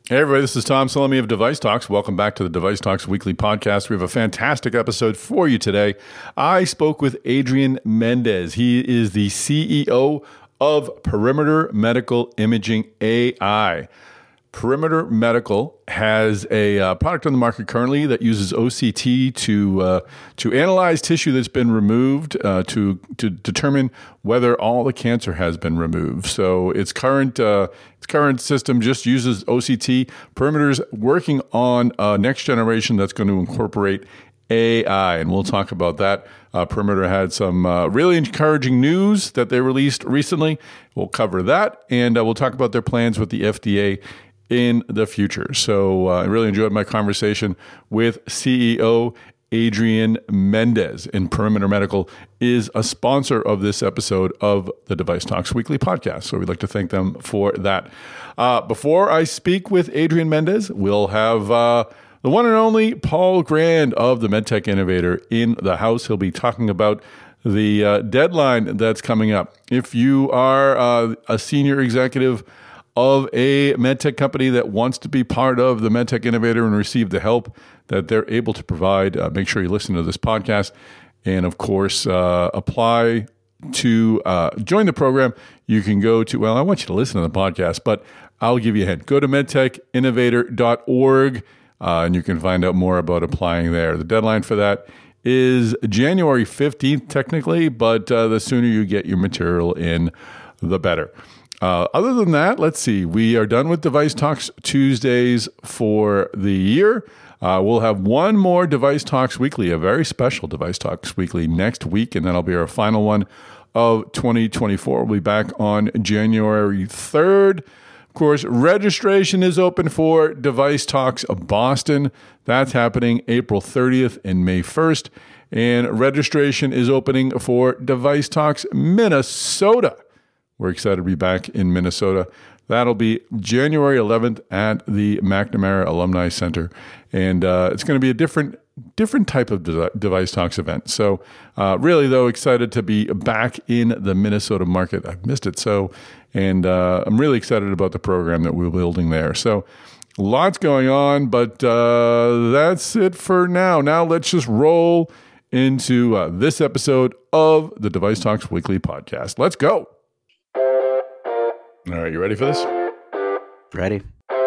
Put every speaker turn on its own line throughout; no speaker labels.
Hey everybody, this is Tom Salemi of Device Talks. Welcome back to the Device Talks weekly podcast. We have a fantastic episode for you today. I spoke with Adrian Mendez. He is the CEO of Perimeter Medical Imaging AI. Perimeter Medical has a product on the market currently that uses OCT to analyze tissue that's been removed to determine whether all the cancer has been removed. So its current system just uses OCT. Perimeter's working on a next generation that's going to incorporate AI, and we'll talk about that. Perimeter had some really encouraging news that they released recently. We'll cover that, and we'll talk about their plans with the FDA in the future. So I really enjoyed my conversation with CEO Adrian Mendez, and Perimeter Medical is a sponsor of this episode of the Device Talks weekly podcast. So we'd like to thank them for that. Before I speak with Adrian Mendez, we'll have the one and only Paul Grand of the MedTech Innovator in the house. He'll be talking about the deadline that's coming up. If you are a senior executive of a medtech company that wants to be part of the MedTech Innovator and receive the help that they're able to provide, make sure you listen to this podcast. And of course, apply to join the program. You can go to, well, I want you to listen to the podcast, but I'll give you a hint. Go to medtechinnovator.org and you can find out more about applying there. The deadline for that is January 15th, technically, but the sooner you get your material in, the better. Other than that, let's see. We are done with Device Talks Tuesdays for the year. We'll have one more Device Talks Weekly, a very special Device Talks Weekly next week, and that'll be our final one of 2024. We'll be back on January 3rd. Of course, registration is open for Device Talks Boston. That's happening April 30th and May 1st. And registration is opening for Device Talks Minnesota. We're excited to be back in Minnesota. That'll be January 11th at the McNamara Alumni Center. And it's going to be a different type of Device Talks event. So really, though, excited to be back in the Minnesota market. I've missed it so. And I'm really excited about the program that we're building there. So lots going on, but that's it for now. Now let's just roll into this episode of the Device Talks Weekly podcast. Let's go. All right, you ready for this?
Ready.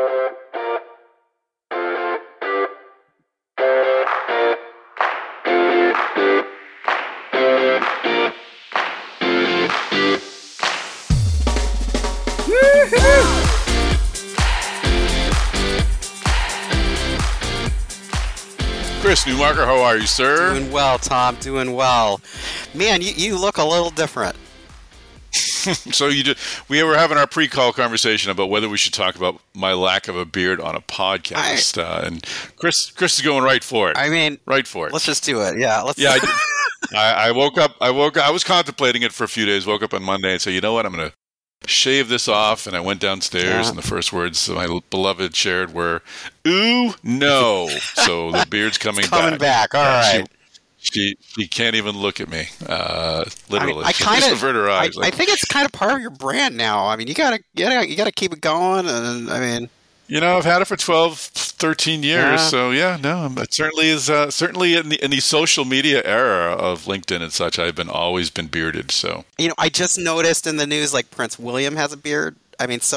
Chris Newmarker, how are you, sir?
Doing well, Tom. Doing well. Man, you look a little different.
So we were having our pre-call conversation about whether we should talk about my lack of a beard on a podcast, and Chris is going right for it.
I mean,
right for it.
Let's just do it. Yeah, let's.
Yeah, I woke up. I was contemplating it for a few days. Woke up on Monday and said, you know what, I'm going to shave this off. And I went downstairs, and the first words my beloved shared were, "Ooh, no!" So the beard's coming
back. All right.
She can't even look at me. Literally,
I
she just avert her eyes.
I think it's kind of part of your brand now. I mean, you gotta keep it going. And I mean,
I've had it for 12, 13 years. Yeah. So it certainly is. Certainly in the social media era of LinkedIn and such, I've always been bearded. So
I just noticed in the news like Prince William has a beard. It's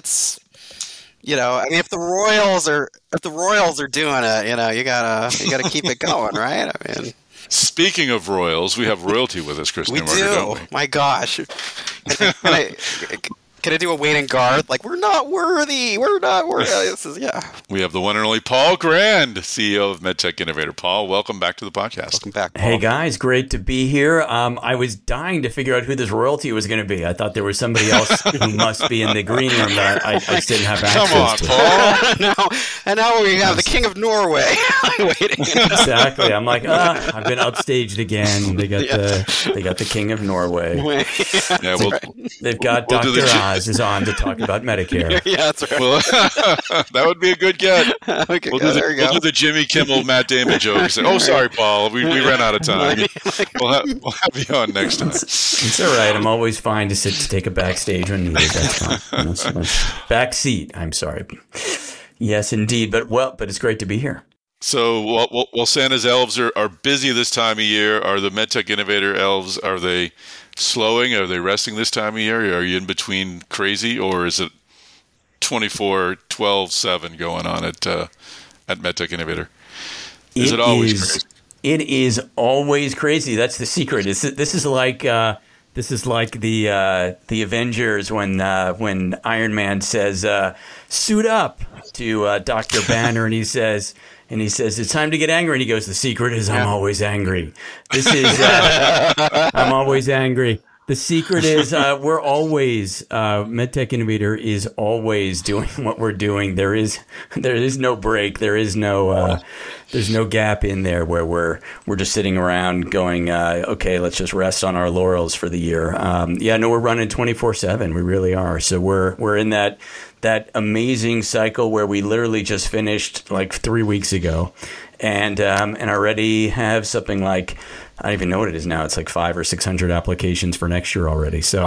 if the Royals are doing it, you gotta keep it going, right?
Speaking of royals, we have royalty with us, Chris Newmarker, don't we?
My gosh. Can I do a Wayne and Garth? Like, we're not worthy. This is,
We have the one and only Paul Grand, CEO of MedTech Innovator. Paul, welcome back to the podcast.
Welcome back, Paul.
Hey, guys. Great to be here. I was dying to figure out who this royalty was going to be. I thought there was somebody else who must be in the green room that I just didn't have access to.
Come on, Paul.
now we have the King of Norway waiting.
Exactly. I'm like, I've been upstaged again. They got the King of Norway. They've got Dr. Oz is on to talk about Medicare.
Yeah, that's right.
Well, that would be a good get.
Okay,
we'll do the Jimmy Kimmel, Matt Damon jokes. Oh, sorry, Paul. We ran out of time. We'll have you on next time.
It's all right. I'm always fine to take a backstage when needed. That's fine. Back seat. I'm sorry. Yes, indeed. But it's great to be here.
So while Santa's elves are busy this time of year, are the MedTech Innovator elves, are they slowing? Are they resting this time of year? Are you in between crazy, or is it 24/12/7 going on at MedTech Innovator? Is it always crazy?
It is always crazy. That's the secret. This is like the Avengers when Iron Man says "suit up" to Dr. Banner, and he says it's time to get angry, and he goes, "The secret is I'm always angry." This is I'm always angry. The secret is we're always MedTech Innovator is always doing what we're doing. There is no break. There's no gap in there where we're just sitting around going, okay, let's just rest on our laurels for the year. We're running 24/7. We really are. So we're in that amazing cycle where we literally just finished like 3 weeks ago, and already have something like, I don't even know what it is now. It's like 500 or 600 applications for next year already. So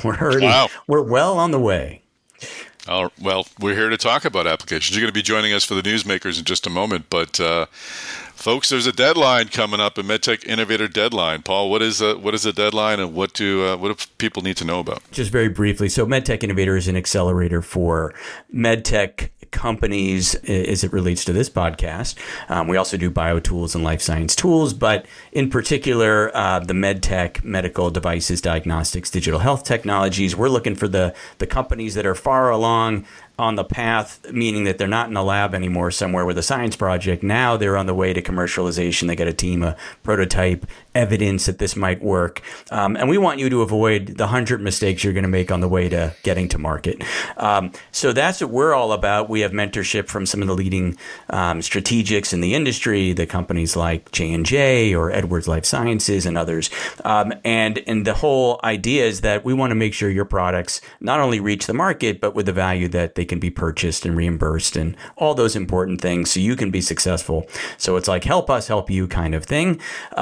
we're well on the way.
Oh, well, we're here to talk about applications. You're going to be joining us for the Newsmakers in just a moment. But, folks, there's a deadline coming up, a MedTech Innovator deadline. Paul, what is the deadline, and what do people need to know about?
Just very briefly. So MedTech Innovator is an accelerator for MedTech companies as it relates to this podcast. We also do biotools and life science tools, but in particular, the MedTech, medical devices, diagnostics, digital health technologies. We're looking for the companies that are far along on the path, meaning that they're not in a lab anymore somewhere with a science project. Now they're on the way to commercialization. They got a team, a prototype, evidence that this might work. And we want you to avoid the 100 mistakes you're going to make on the way to getting to market. So that's what we're all about. We have mentorship from some of the leading strategics in the industry, the companies like J&J or Edwards Life Sciences and others. And the whole idea is that we want to make sure your products not only reach the market, but with the value that they can be purchased and reimbursed and all those important things so you can be successful. So it's like help us help you kind of thing.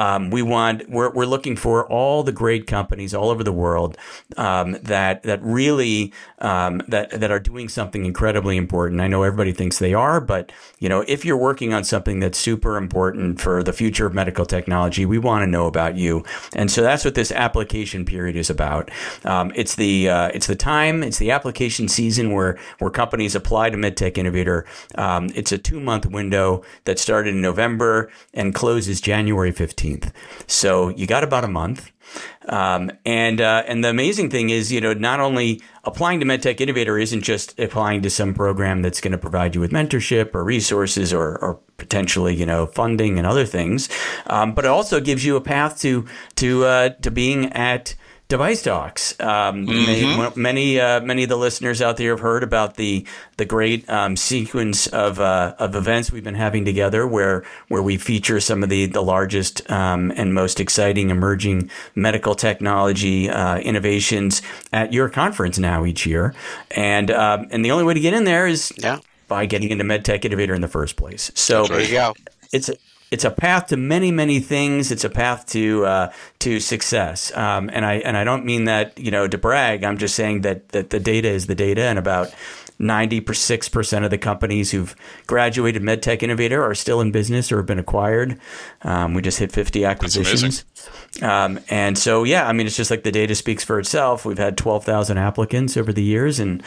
We're looking for all the great companies all over the world that really that are doing something incredibly important. I know everybody thinks they are, but if you're working on something that's super important for the future of medical technology, we want to know about you. And so that's what this application period is about. It's the application season where companies apply to MedTech Innovator. It's a 2-month window that started in November and closes January 15th. So you got about a month. And the amazing thing is, not only applying to MedTech Innovator isn't just applying to some program that's going to provide you with mentorship or resources or potentially, funding and other things, but it also gives you a path to being at Device Talks. Many of the listeners out there have heard about the great sequence of events we've been having together, where we feature some of the largest and most exciting emerging medical technology innovations at your conference now each year, and the only way to get in there is by getting into MedTech Innovator in the first place. So
there you go.
It's a path to many, many things. It's a path to success. And I don't mean that, to brag. I'm just saying that the data is the data, and about 96% of the companies who've graduated MedTech Innovator are still in business or have been acquired. We just hit 50 acquisitions. And so, it's just like the data speaks for itself. We've had 12,000 applicants over the years, and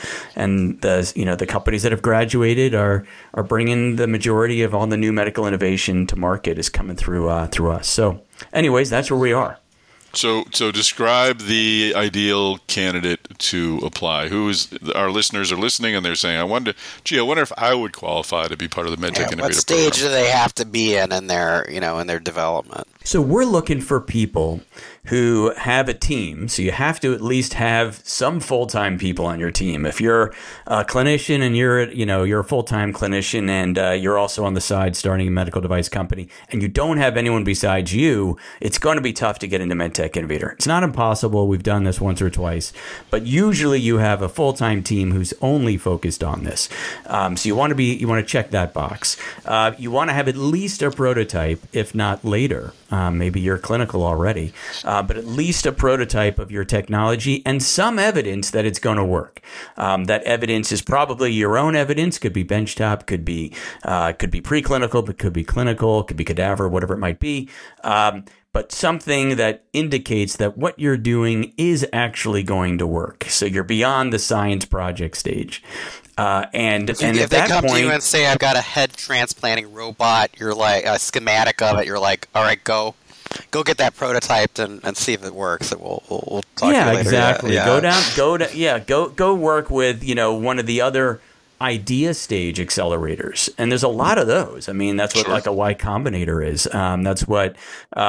the companies that have graduated are bringing the majority of all the new medical innovation to market is coming through us. So anyways, that's where we are.
So describe the ideal candidate to apply. Our listeners are listening and they're saying, I wonder if I would qualify to be part of the MedTech Innovator
What stage do they have to be in their development?
So we're looking for people who have a team. So you have to at least have some full-time people on your team. If you're a clinician and you're a full-time clinician and you're also on the side starting a medical device company and you don't have anyone besides you, it's going to be tough to get into MedTech Innovator. It's not impossible. We've done this once or twice, but usually you have a full-time team who's only focused on this. So you want to check that box. You want to have at least a prototype, if not later. Maybe you're clinical already. but at least a prototype of your technology and some evidence that it's going to work. That evidence is probably your own evidence. Could be benchtop, could be preclinical, but could be clinical, could be cadaver, whatever it might be. But something that indicates that what you're doing is actually going to work. So you're beyond the science project stage. And
if
at
they
that
come
point,
to you and say, I've got a head transplanting robot, you're like, a schematic of it, you're like, all right, go get that prototyped and see if it works. And we'll talk to you later.
Exactly.
Yeah.
Go work with, one of the other idea stage accelerators, and there's a lot of those. I mean, that's what like a Y Combinator is. That's what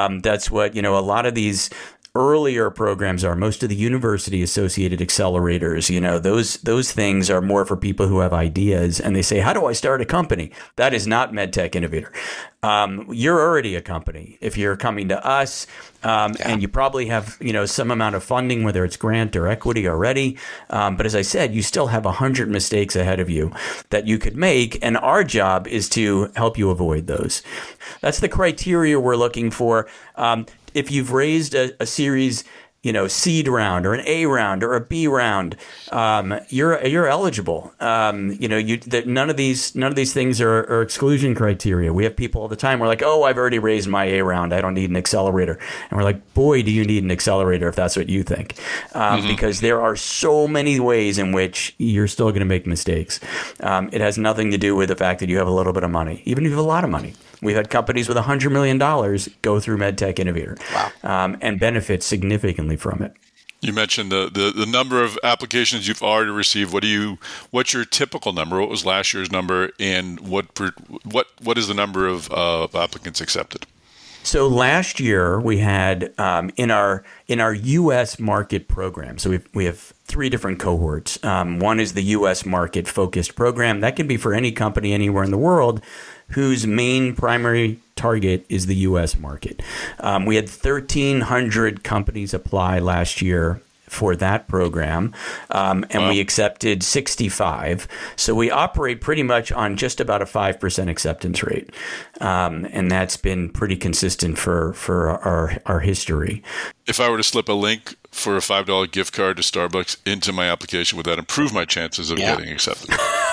a lot of these earlier programs are. Most of the university associated accelerators, those things are more for people who have ideas and they say, how do I start a company? That is not MedTech Innovator. You're already a company if you're coming to us, and you probably have, some amount of funding, whether it's grant or equity already. But as I said, you still have 100 mistakes ahead of you that you could make. And our job is to help you avoid those. That's the criteria we're looking for. If you've raised a series, seed round or an A round or a B round, you're eligible. None of these things are exclusion criteria. We have people all the time. We're like, oh, I've already raised my A round. I don't need an accelerator. And we're like, boy, do you need an accelerator if that's what you think, because there are so many ways in which you're still going to make mistakes. It has nothing to do with the fact that you have a little bit of money, even if you have a lot of money. We've had companies with $100 million go through MedTech Innovator, and benefit significantly from it.
You mentioned the number of applications you've already received. What's your typical number? What was last year's number, and what is the number of applicants accepted?
So last year we had in our U.S. market program. So we have 3 different cohorts. One is the U.S. market focused program. That can be for any company anywhere in the world whose main primary target is the U.S. market. We had 1,300 companies apply last year for that program, and we accepted 65. So we operate pretty much on just about a 5% acceptance rate, and that's been pretty consistent for our history.
If I were to slip a link for a $5 gift card to Starbucks into my application, would that improve my chances of getting accepted?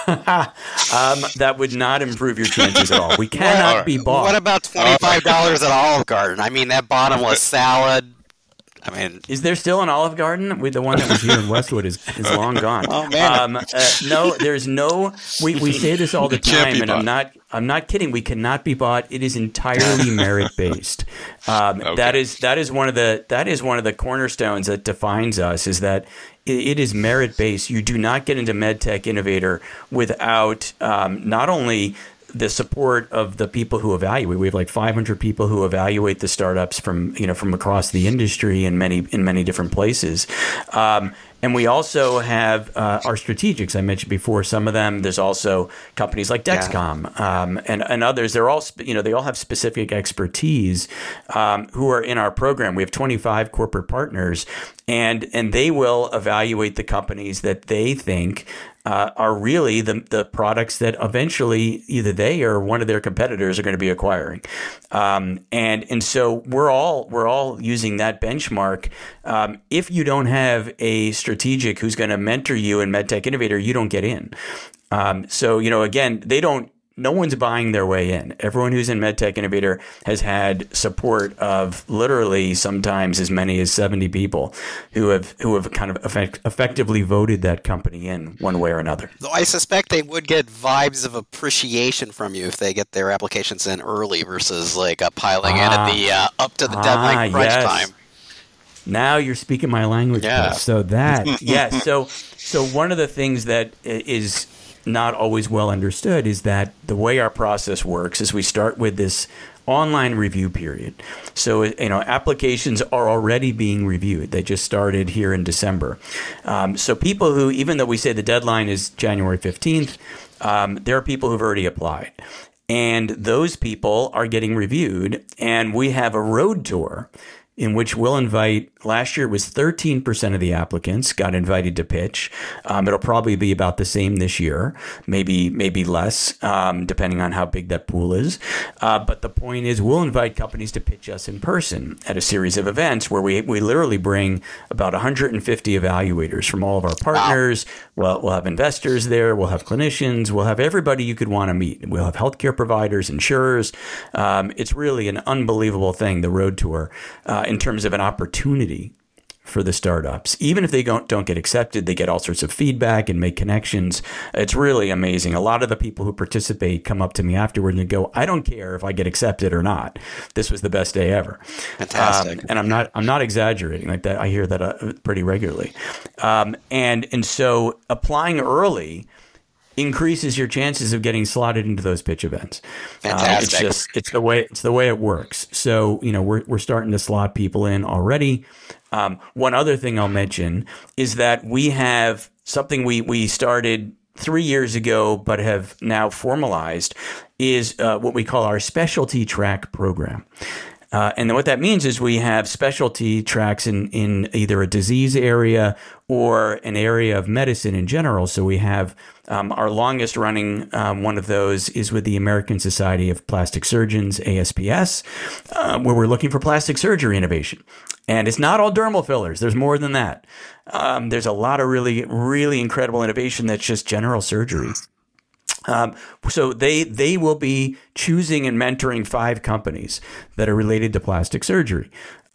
That would not improve your chances at all. We cannot be bought.
What about $25 at Olive Garden? I mean, that bottomless salad.
Is there still an Olive Garden? The one that was here in Westwood is long gone.
Oh man!
No, there's no. We say this all the time, and I'm not kidding. We cannot be bought. It is entirely merit based. Okay. That is one of the cornerstones that defines us. Is that it is merit based. You do not get into MedTech Innovator without not only the support of the people who evaluate. We have like 500 people who evaluate the startups from across the industry in many different places. And we also have our strategics. I mentioned before some of them. There's also companies like Dexcom and others. They're all they all have specific expertise who are in our program. We have 25 corporate partners, and they will evaluate the companies that they think are really the products that eventually either they or one of their competitors are going to be acquiring, and so we're all using that benchmark. If you don't have a strategic who's going to mentor you in MedTech Innovator, you don't get in. So again, no one's buying their way in. Everyone who's in MedTech Innovator has had support of literally sometimes as many as 70 people who have kind of effectively voted that company in one way or another.
Though I suspect they would get vibes of appreciation from you if they get their applications in early versus like piling in at the up to the deadline crunch time.
Now you're speaking my language.
Yeah.
Chris. So that So one of the things that is not always well understood is that the way our process works is we start with this online review period. So, applications are already being reviewed. They just started here in December. So people who, even though we say the deadline is January 15th, there are people who've already applied. And those people are getting reviewed. And we have a road tour in which we'll invite, last year it was 13% of the applicants got invited to pitch. It'll probably be about the same this year, maybe less, depending on how big that pool is. But the point is, we'll invite companies to pitch us in person at a series of events where we literally bring about 150 evaluators from all of our partners. We'll have investors there. We'll have clinicians. We'll have everybody you could want to meet. We'll have healthcare providers, insurers. It's really an unbelievable thing, the Road Tour, in terms of an opportunity for the startups. Even if they don't get accepted, they get all sorts of feedback and make connections. It's really amazing. A lot of the people who participate come up to me afterward and go, I don't care if I get accepted or not. This was the best day ever.
Fantastic.
And I'm not exaggerating like that. I hear that pretty regularly. And so applying early increases your chances of getting slotted into those pitch events.
Fantastic.
It's the way it works. So, we're starting to slot people in already. One other thing I'll mention is that we have something we started 3 years ago, but have now formalized, is what we call our specialty track program. And what that means is we have specialty tracks in either a disease area or an area of medicine in general. So we have our longest running one of those is with the American Society of Plastic Surgeons, ASPS, where we're looking for plastic surgery innovation. And it's not all dermal fillers. There's more than that. There's a lot of really, really incredible innovation that's just general surgery. So they will be choosing and mentoring 5 companies that are related to plastic surgery.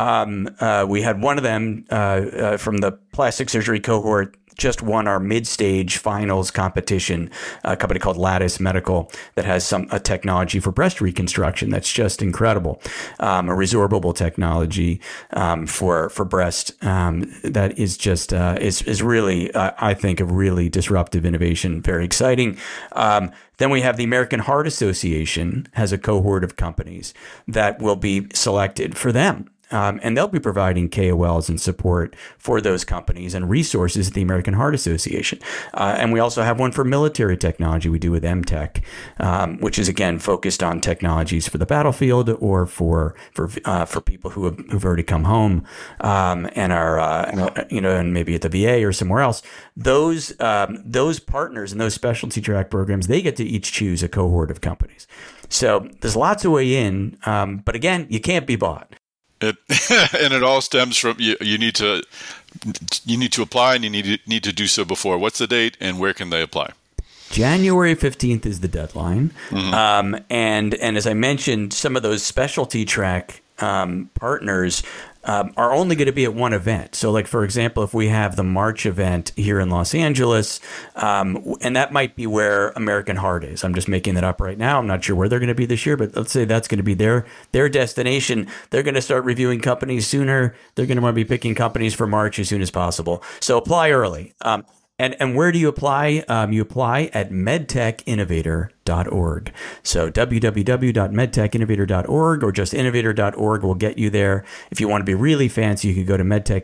We had one of them from the plastic surgery cohort just won our mid-stage finals competition, a company called Lattice Medical that has a technology for breast reconstruction that's just incredible, a resorbable technology for breast that is just is really I think a really disruptive innovation, very exciting. Then we have the American Heart Association has a cohort of companies that will be selected for them. And they'll be providing KOLs and support for those companies and resources at the American Heart Association. And we also have one for military technology we do with MTech, which is, again, focused on technologies for the battlefield or for people who've already come home and are, and maybe at the VA or somewhere else. Those partners and those specialty track programs, they get to each choose a cohort of companies. So there's lots of way in, but again, you can't be bought.
And it all stems from you need to apply, and you need to do so before. What's the date, and where can they apply?
January 15th is the deadline.
Mm-hmm.
And as I mentioned, some of those specialty track partners are only going to be at one event. So, like, for example, if we have the March event here in Los Angeles, and that might be where American Heart is. I'm just making that up right now. I'm not sure where they're going to be this year, but let's say that's going to be their destination. They're going to start reviewing companies sooner. They're going to want to be picking companies for March as soon as possible. So apply early. And where do you apply? You apply at medtechinnovator.org. So www.medtechinnovator.org or just innovator.org will get you there. If you want to be really fancy, you can go to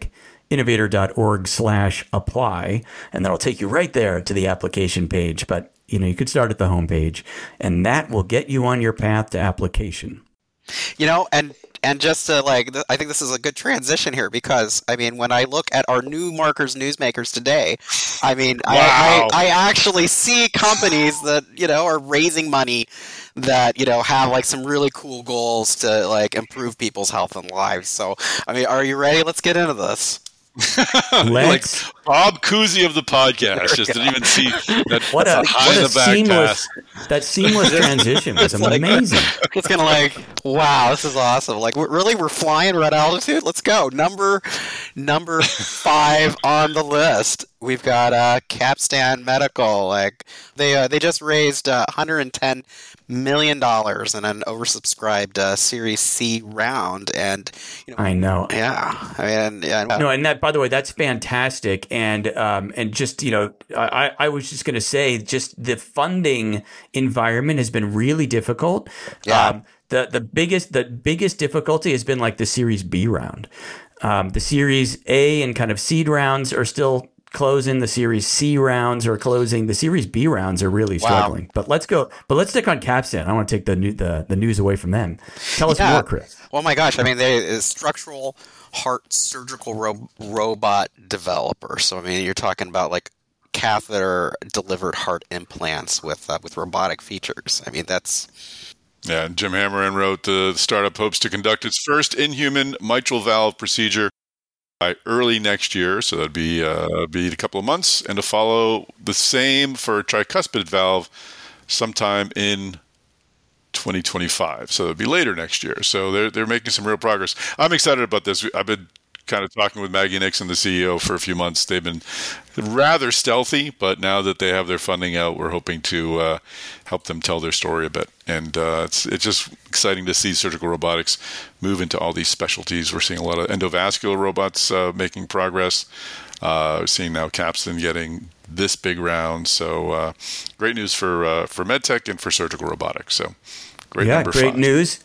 medtechinnovator.org/apply, and that'll take you right there to the application page. But you could start at the homepage, and that will get you on your path to application.
And just to I think this is a good transition here because, when I look at our new Markers Newsmakers today, wow. I actually see companies that, are raising money that, have some really cool goals to improve people's health and lives. So, are you ready? Let's get into this.
Like Bob Cousy of the podcast just didn't even see that. What a
that seamless transition was amazing.
It's kind of wow, this is awesome. We're flying red altitude. Let's go. Number 5 on the list. We've got Capstan Medical. They just raised $110 million in an oversubscribed Series C round, and
I know.
Yeah,
No, and that, by the way, that's fantastic. And just I was just going to say, just the funding environment has been really difficult.
Yeah.
The biggest difficulty has been the Series B round. The Series A and kind of seed rounds are still closing. The Series C rounds are closing. The Series B rounds are really struggling. But let's stick on Capstan. I want to take the news away from them. Tell us more, Chris.
Oh my gosh! I mean, there is structural heart surgical robot developer. So I mean, you're talking about like catheter delivered heart implants with robotic features. I mean, that's.
Yeah, Jim Hammerman wrote the startup hopes to conduct its first in-human mitral valve procedure by early next year, so that'd be a couple of months, and to follow the same for tricuspid valve sometime in 2025. So it'd be later next year. So they're making some real progress. I'm excited about this. I've been kind of talking with Maggie Nixon, the CEO, for a few months. They've been rather stealthy, but now that they have their funding out, we're hoping to help them tell their story a bit. And it's just exciting to see surgical robotics move into all these specialties. We're seeing a lot of endovascular robots making progress. Seeing now Capstan getting this big round. So great news for medtech and for surgical robotics. So great number 5.
Great news.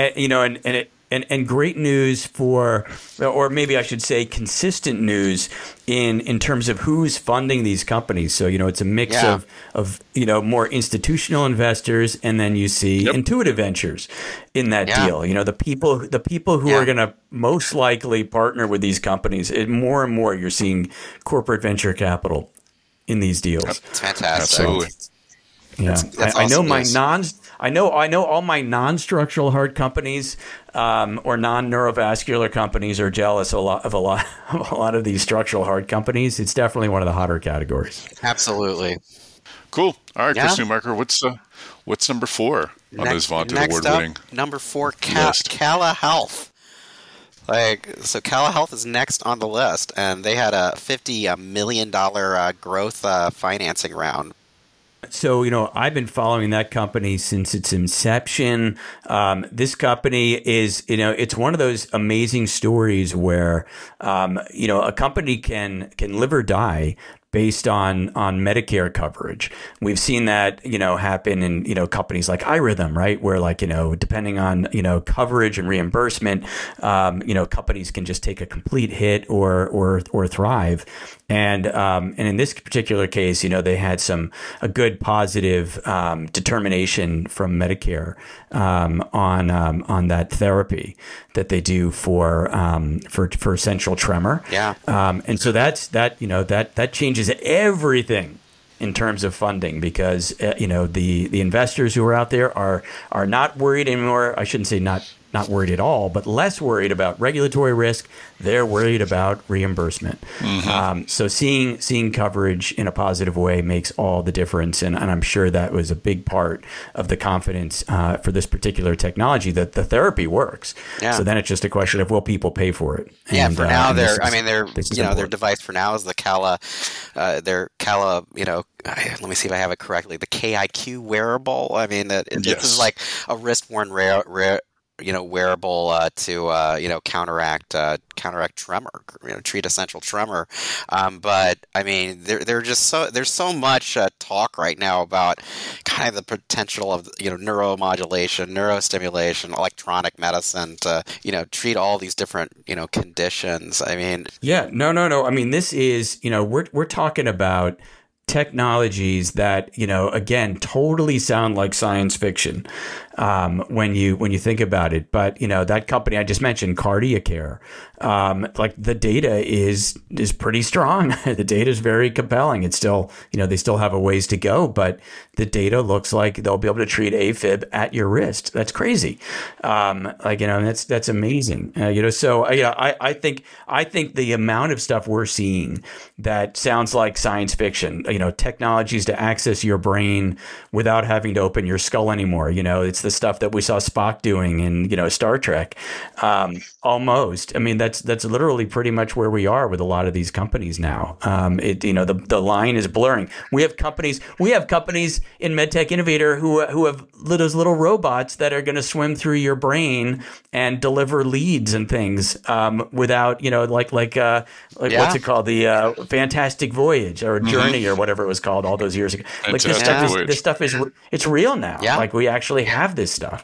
And great news for, or maybe I should say, consistent news in terms of who's funding these companies. So it's a mix of more institutional investors, and then you see Intuitive Ventures in that deal. The people who are going to most likely partner with these companies. More and more, you're seeing corporate venture capital in these deals.
It's fantastic.
Absolutely.
That's
I know
awesome
I know all my non-structural heart companies or non-neurovascular companies are jealous of a lot of these structural heart companies. It's definitely one of the hotter categories.
Absolutely.
Cool. All right, Chris Newmarker, what's number 4 on this vaunted award-winning
number 4,
list?
Cala Health. So Cala Health is next on the list, and they had a $50 million growth financing round.
So, I've been following that company since its inception. This company is, it's one of those amazing stories where, a company can live or die based on Medicare coverage. We've seen that, happen in, companies like iRhythm, right? Where depending on, coverage and reimbursement, companies can just take a complete hit or thrive. And in this particular case, they had a good positive determination from Medicare on that therapy that they do for essential tremor.
Yeah.
And so that changes everything in terms of funding, because the investors who are out there are not worried anymore. I shouldn't say not worried at all, but less worried about regulatory risk. They're worried about reimbursement. Mm-hmm. So seeing coverage in a positive way makes all the difference, and I'm sure that was a big part of the confidence for this particular technology, that the therapy works. Yeah. So then it's just a question of, will people pay for it?
Yeah. For now, their device for now is the Cala. Their Cala, let me see if I have it correctly. The KIQ wearable. I mean, this is like a wrist-worn wearable to counteract tremor, treat essential tremor. But I mean, there's so much talk right now about kind of the potential of neuromodulation, neurostimulation, electronic medicine to treat all these different conditions. I mean,
no. I mean, this is we're talking about technologies that again totally sound like science fiction when you think about it. But that company I just mentioned, CardiaCare, the data is pretty strong. The data is very compelling. It's still they still have a ways to go, but the data looks like they'll be able to treat AFib at your wrist. That's crazy. That's amazing. So I think the amount of stuff we're seeing that sounds like science fiction. Technologies to access your brain without having to open your skull anymore. It's the stuff that we saw Spock doing in Star Trek. Almost. I mean, that's literally pretty much where we are with a lot of these companies now. The line is blurring. We have companies in MedTech Innovator who have those little robots that are going to swim through your brain and deliver leads and things without what's it called, the Fantastic Voyage or Journey or whatever it was called all those years ago. This stuff is it's real now. Yeah. We actually have this stuff.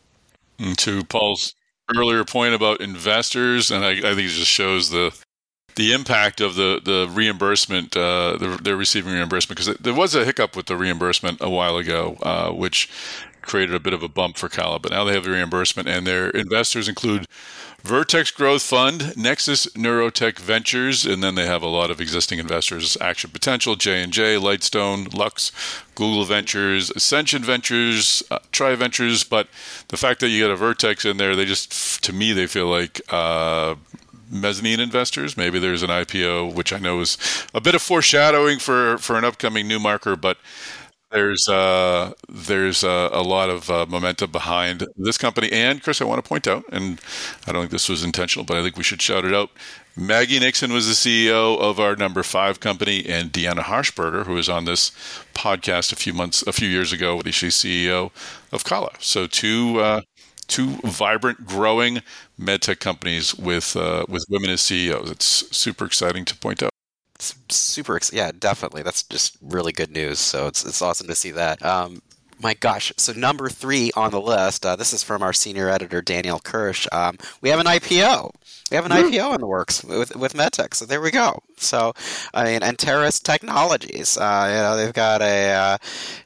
And to Paul's earlier point about investors, and I think it just shows the the impact of the reimbursement, they're receiving reimbursement, because there was a hiccup with the reimbursement a while ago, which created a bit of a bump for Kala. But now they have the reimbursement, and their investors include Vertex Growth Fund, Nexus Neurotech Ventures, and then they have a lot of existing investors: Action Potential, J&J, Lightstone, Lux, Google Ventures, Ascension Ventures, Tri Ventures. But the fact that you got a Vertex in there, they just, to me, they feel like mezzanine investors. Maybe there's an IPO, which I know is a bit of foreshadowing for an upcoming new marker, but there's a lot of momentum behind this company. And Chris, I want to point out, and I don't think this was intentional, but I think we should shout it out. Maggie Nixon was the CEO of our number 5 company, and Deanna Harshberger, who was on this podcast a few years ago, she's CEO of Kala. So two vibrant, growing medtech companies with women as CEOs. It's super exciting to point out.
Yeah, definitely. That's just really good news. So it's awesome to see that. My gosh. So number 3 on the list, this is from our senior editor, Daniel Kirsch. We have an IPO. We have an IPO in the works with MedTech. So there we go. So, I mean, Anteris Technologies, they've got the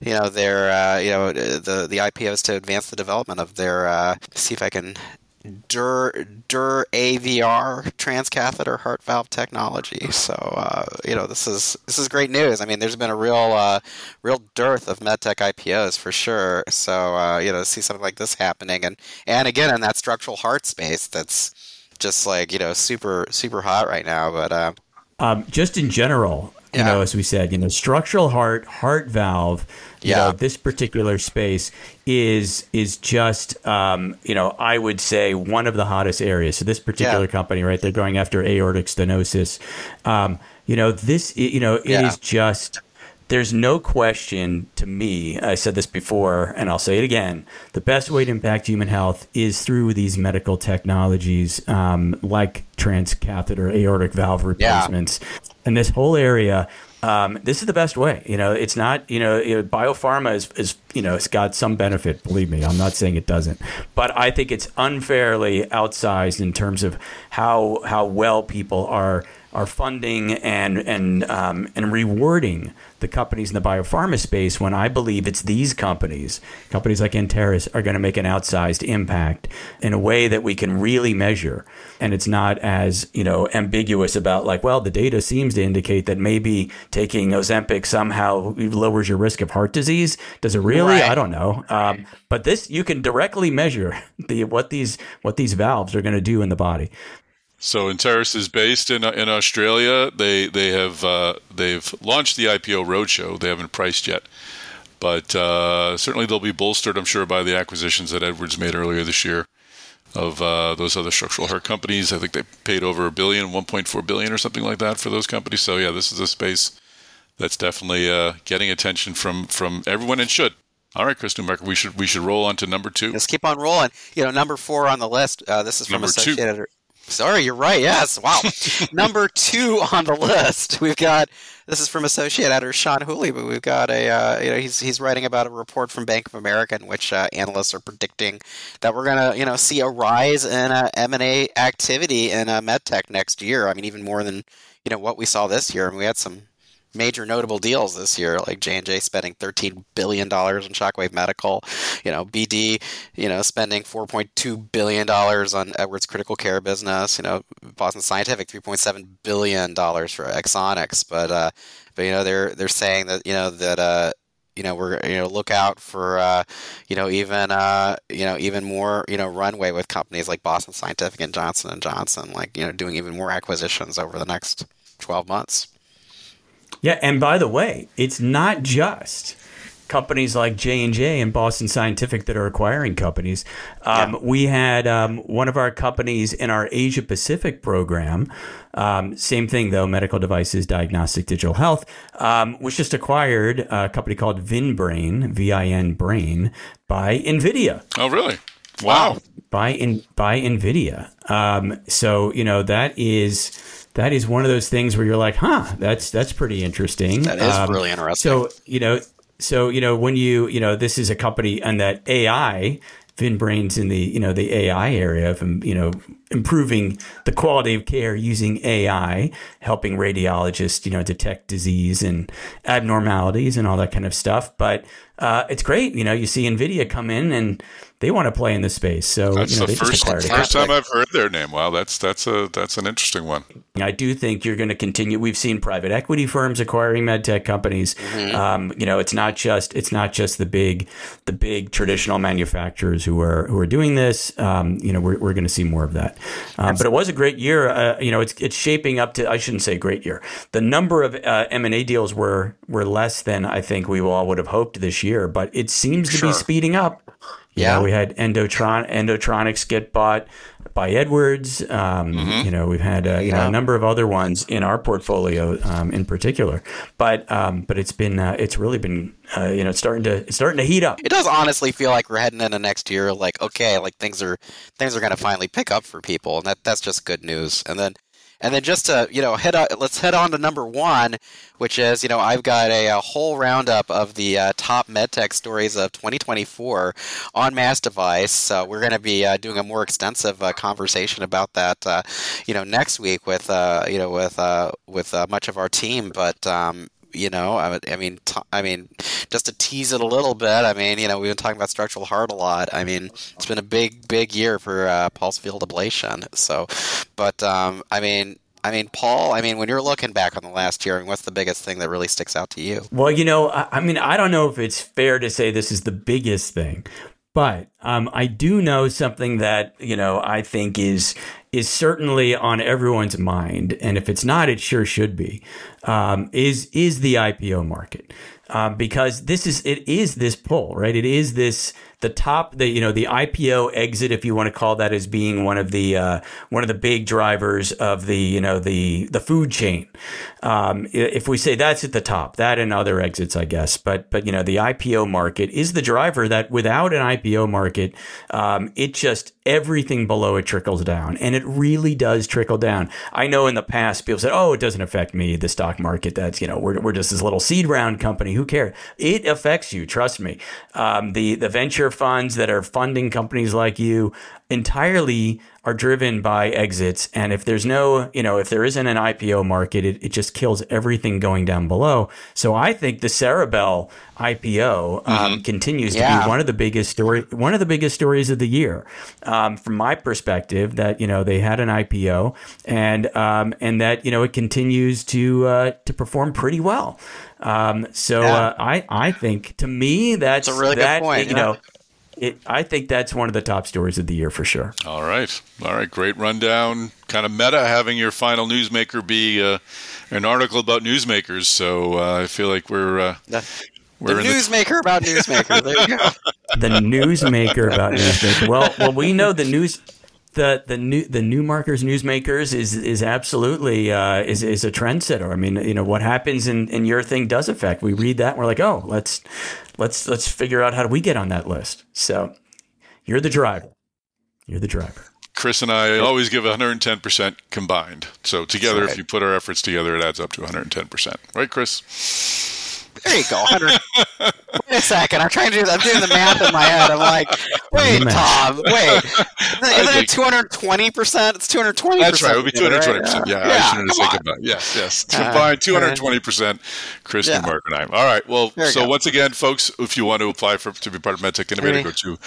IPO is to advance the development of their, see if I can, AVR transcatheter heart valve technology. So this is great news. I mean, there's been a real dearth of medtech IPOs for sure. So to see something like this happening, and again in that structural heart space, that's just like super super hot right now. But
just in general, as we said, structural heart valve. This particular space is just, I would say one of the hottest areas. So this particular company, right, they're going after aortic stenosis. It is just, there's no question to me, I said this before, and I'll say it again, the best way to impact human health is through these medical technologies like transcatheter aortic valve replacements. And this whole area, this is the best way. It's not, biopharma is it's got some benefit. Believe me, I'm not saying it doesn't, but I think it's unfairly outsized in terms of how well people are funding and rewarding the companies in the biopharma space, when I believe it's these companies like Anteris, are going to make an outsized impact in a way that we can really measure. And it's not as, ambiguous about like, well, the data seems to indicate that maybe taking Ozempic somehow lowers your risk of heart disease. Does it really? Right. I don't know. But this, you can directly measure what these valves are going to do in the body.
So Anteris is based in Australia. They've launched the IPO roadshow. They haven't priced yet, but certainly they'll be bolstered, I'm sure, by the acquisitions that Edwards made earlier this year of those other structural heart companies. I think they paid over $1 billion, $1.4 billion or something like that for those companies. So yeah, this is a space that's definitely getting attention from everyone, and should. All right, Chris Newmarker, we should roll on to number 2.
Let's keep on rolling. Number 4 on the list. This is from Associated. Sorry, you're right. Yes. Wow. Number 2 on the list. This is from Associate Editor Sean Hooley, but we've got he's writing about a report from Bank of America in which analysts are predicting that we're going to, see a rise in M&A activity in medtech next year. I mean, even more than, what we saw this year. I mean, we had some major notable deals this year, like J&J spending $13 billion on Shockwave Medical, BD, spending $4.2 billion on Edwards Critical Care business, Boston Scientific, $3.7 billion for Exonics. But they're saying that, we're look out for even more runway with companies like Boston Scientific and Johnson & Johnson, doing even more acquisitions over the next 12 months.
Yeah, and by the way, it's not just companies like J&J and Boston Scientific that are acquiring companies. We had one of our companies in our Asia Pacific program, same thing though, medical devices, diagnostic, digital health, was just acquired, a company called VinBrain, VIN Brain, by NVIDIA.
Oh, really? Wow.
By NVIDIA. So, that is one of those things where you're like, that's pretty interesting.
That is really interesting.
So, when this is a company and that AI FinBrain's in the AI area of improving the quality of care using AI, helping radiologists detect disease and abnormalities and all that kind of stuff. But it's great. You see NVIDIA come in and they want to play in the space. So
that's
they
the
just acquired
first time I've heard their name. Wow, that's an interesting one.
I do think you're going to continue. We've seen private equity firms acquiring med tech companies. Mm-hmm. It's not just the big traditional manufacturers who are doing this. We're going to see more of that. But it was a great year. It's shaping up to. I shouldn't say great year. The number of M&A deals were less than I think we all would have hoped this year, but it seems to be speeding up. Yeah, we had Endotronics get bought by Edwards. We've had a number of other ones in our portfolio in particular. But it's really been it's starting to heat up.
It does honestly feel like we're heading into next year. Like things are going to finally pick up for people, and that's just good news. And then just to, let's head on to number one, which is, I've got a whole roundup of the top medtech stories of 2024 on Mass Device. We're going to be doing a more extensive conversation about that, next week with much of our team. But just to tease it a little bit, we've been talking about structural heart a lot. It's been a big year for pulse field ablation. So, but Paul, when you're looking back on the last year, what's the biggest thing that really sticks out to you?
Well, I don't know if it's fair to say this is the biggest thing, but I do know something that I think is certainly on everyone's mind, and if it's not, it sure should be. Is the IPO market, because it is this pull, right? It is the IPO exit, if you want to call that, as being one of the big drivers of the food chain. If we say that's at the top, that and other exits, I guess. But the IPO market is the driver that without an IPO market, it just everything below it trickles down, and it really does trickle down. I know in the past people said, "Oh, it doesn't affect me, the stock market. That's we're just this little seed round company. Who cares?" It affects you. Trust me. The venture funds that are funding companies like you entirely are driven by exits, and if there's if there isn't an IPO market, it just kills everything going down below. So I think the Ceribell IPO continues to be one of the biggest stories of the year, from my perspective. That they had an IPO, and that it continues to perform pretty well. I think, to me, that's
a really good point.
I think that's one of the top stories of the year for sure.
All right. Great rundown. Kind of meta having your final newsmaker be an article about newsmakers. So I feel like we're
the newsmaker about newsmaker. There you go.
The newsmaker about newsmaker. Well, we know the news. The Newmarkers Newsmakers is absolutely is a trendsetter. What happens in your thing does affect. We read that and we're like, oh, let's figure out how do we get on that list. So you're the driver.
Chris and I always give 110% combined. So together, if you put our efforts together, it adds up to 110%. Right, Chris?
There you go. Wait a second. I'm doing the math in my head. I'm like, wait, Tom, wait. Isn't it 220%? It's 220%.
That's right. It would be 220%. Yeah, I shouldn't have said combined. Yes. Combined 220%, Chris, Mark, and I. All right. Well, so once again, folks, if you want to apply to be part of MedTech Innovator, go to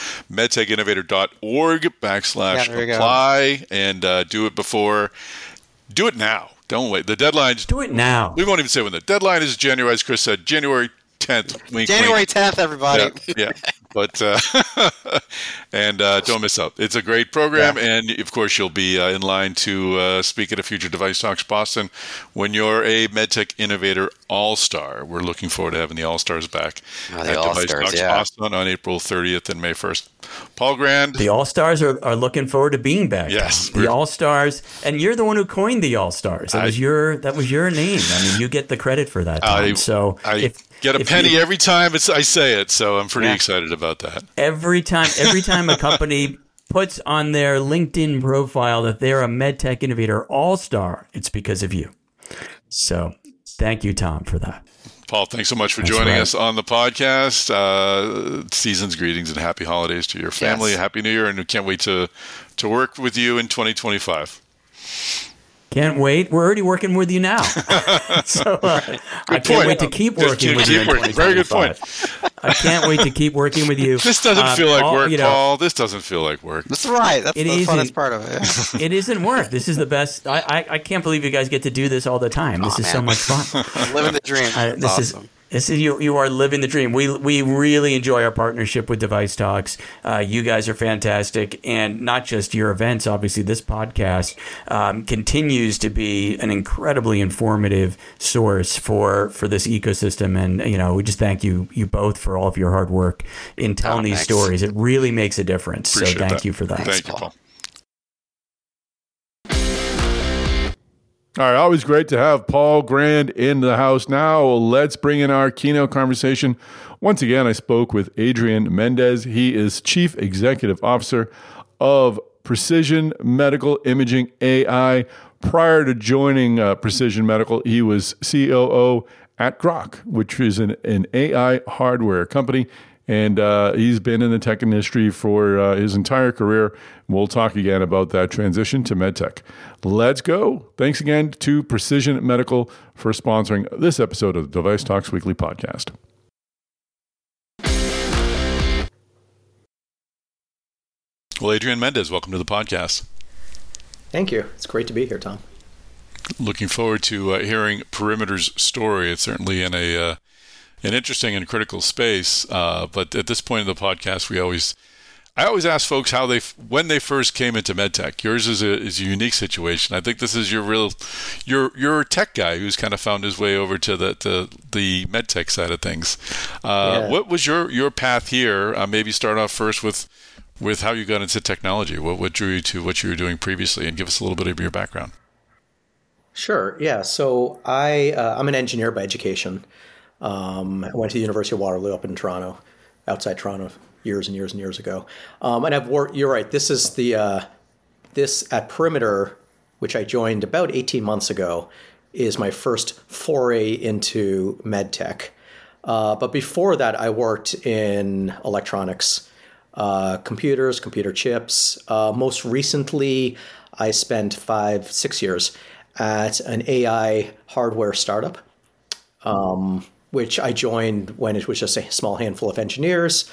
medtechinnovator.org/apply and do it before. Do it now. Don't wait. The deadline's...
Do it now.
We won't even say when the deadline is. January, as Chris said, January 10th.
January 10th, everybody.
Yeah. But and don't miss out. It's a great program, and of course you'll be in line to speak at a future Device Talks Boston when you're a MedTech Innovator All-Star. We're looking forward to having the All-Stars back at Device Talks Boston on April 30th and May 1st. Paul Grand.
The All-Stars are looking forward to being back.
Yes.
The All-Stars, and you're the one who coined the All-Stars. That was your name. You get the credit for that, Tom.
I get a penny every time I say it, so I'm pretty excited about that.
Every time a company puts on their LinkedIn profile that they're a MedTech Innovator All-Star, it's because of you. So thank you, Tom, for that.
Paul, thanks so much for joining us on the podcast. Season's greetings and happy holidays to your family.
Yes.
Happy New Year, and we can't wait to work with you in 2025.
Can't wait. We're already working with you now. So I can't wait to keep working with you.
Very good point.
I can't wait to keep working with you.
This doesn't feel like work, Paul. This doesn't feel like work.
That's right. That's the funnest part of it.
It isn't work. This is the best. I can't believe you guys get to do this all the time. This is so much fun.
Living the dream.
This
awesome.
This is you are living the dream. We really enjoy our partnership with Device Talks. You guys are fantastic, and not just your events. Obviously, this podcast continues to be an incredibly informative source for this ecosystem. And we just thank you both for all of your hard work in telling these stories. It really makes a difference.
Appreciate
so thank you for that.
Thank you, Paul.
All right, always great to have Paul Grand in the house. Now let's bring in our keynote conversation. Once again, I spoke with Adrian Mendez. He is Chief Executive Officer of Precision Medical Imaging AI. Prior to joining Precision Medical, he was COO at Grok, which is an AI hardware company. And he's been in the tech industry for his entire career. We'll talk again about that transition to MedTech. Let's go. Thanks again to Precision Medical for sponsoring this episode of the Device Talks Weekly Podcast.
Well, Adrian Mendez, welcome to the podcast.
Thank you. It's great to be here, Tom.
Looking forward to hearing Perimeter's story. It's certainly in an interesting and critical space. But at this point in the podcast, I always ask folks when they first came into MedTech. Yours is a unique situation. I think this is you're a tech guy who's kind of found his way over to the MedTech side of things. What was your path here? Maybe start off first with how you got into technology. What drew you to what you were doing previously, and give us a little bit of your background.
Sure. Yeah. So I'm an engineer by education. I went to the University of Waterloo up in Toronto, outside Toronto, years and years and years ago. And I've worked. You're right. This is this at Perimeter, which I joined about 18 months ago, is my first foray into medtech. But before that, I worked in electronics, computers, computer chips. Most recently, I spent 5-6 years at an AI hardware startup. Which I joined when it was just a small handful of engineers.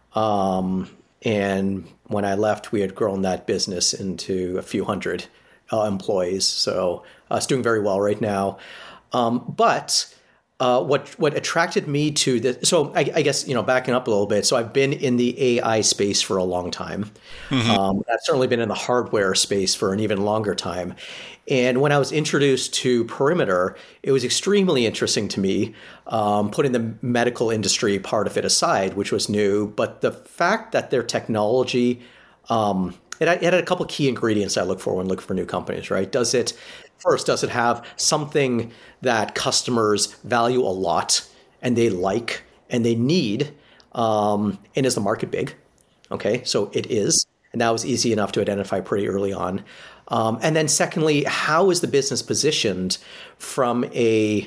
And when I left, we had grown that business into a few hundred employees. So it's doing very well right now. But what attracted me to this, so I guess, backing up a little bit. So I've been in the AI space for a long time. Mm-hmm. I've certainly been in the hardware space for an even longer time. And when I was introduced to Perimeter, it was extremely interesting to me, putting the medical industry part of it aside, which was new. But the fact that their technology, it had a couple of key ingredients I look for when looking for new companies, right? Does it have something that customers value a lot and they like and they need? And is the market big? Okay, so it is. And that was easy enough to identify pretty early on. And then secondly, how is the business positioned from a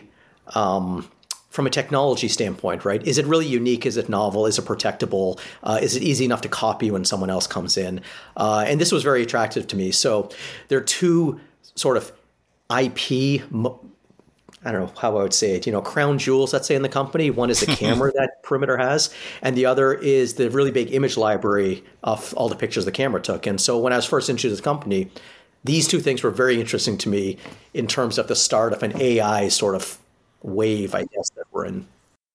technology standpoint, right? Is it really unique? Is it novel? Is it protectable? Is it easy enough to copy when someone else comes in? And this was very attractive to me. So there are two sort of IP, I don't know how I would say it, crown jewels, let's say, in the company. One is the camera that Perimeter has, and the other is the really big image library of all the pictures the camera took. And so when I was first introduced to the company, these two things were very interesting to me in terms of the start of an AI sort of wave, I guess, that we're in.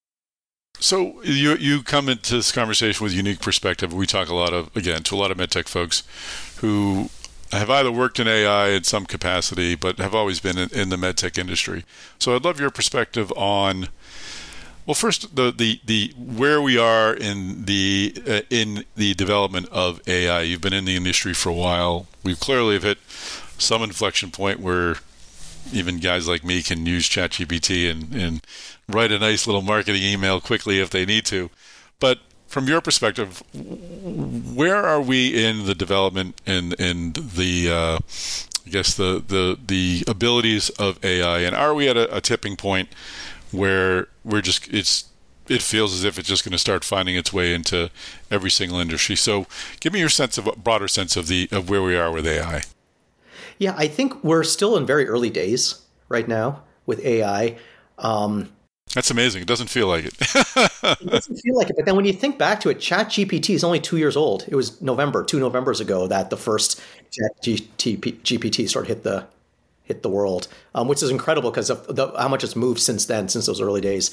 So you come into this conversation with a unique perspective. We talk to a lot of medtech folks who have either worked in AI in some capacity, but have always been in the medtech industry. So I'd love your perspective on, well, first the where we are in the development of AI. You've been in the industry for a while. We clearly have hit some inflection point where even guys like me can use ChatGPT and write a nice little marketing email quickly if they need to. But from your perspective, where are we in the development and the I guess the abilities of AI, and are we at a tipping point where it feels as if it's just going to start finding its way into every single industry. So give me your broader sense of where we are with AI.
Yeah, I think we're still in very early days right now with AI.
That's amazing. It doesn't feel like it.
It doesn't feel like it. But then when you think back to it, ChatGPT is only 2 years old. It was 2 Novembers ago that the first ChatGPT sort of hit the world, which is incredible because of how much it's moved since those early days.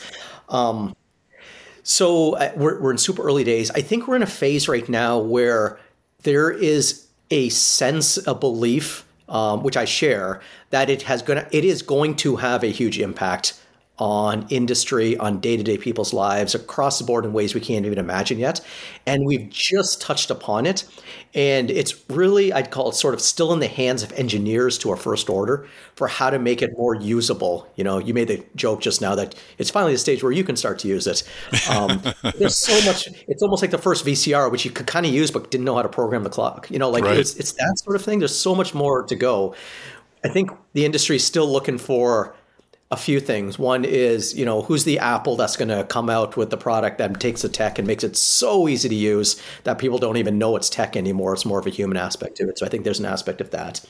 So we're in super early days. I think we're in a phase right now where there is a belief, which I share, that it is going to have a huge impact on industry, on day-to-day people's lives across the board in ways we can't even imagine yet. And we've just touched upon it. And it's really, I'd call it sort of still in the hands of engineers to a first order for how to make it more usable. You know, you made the joke just now that it's finally the stage where you can start to use it. There's so much, it's almost like the first VCR, which you could kind of use, but didn't know how to program the clock. You know, like it's that sort of thing. There's so much more to go. I think the industry is still looking for a few things. One is, you know, who's the Apple that's going to come out with the product that takes the tech and makes it so easy to use that people don't even know it's tech anymore. It's more of a human aspect to it. So I think there's an aspect of that.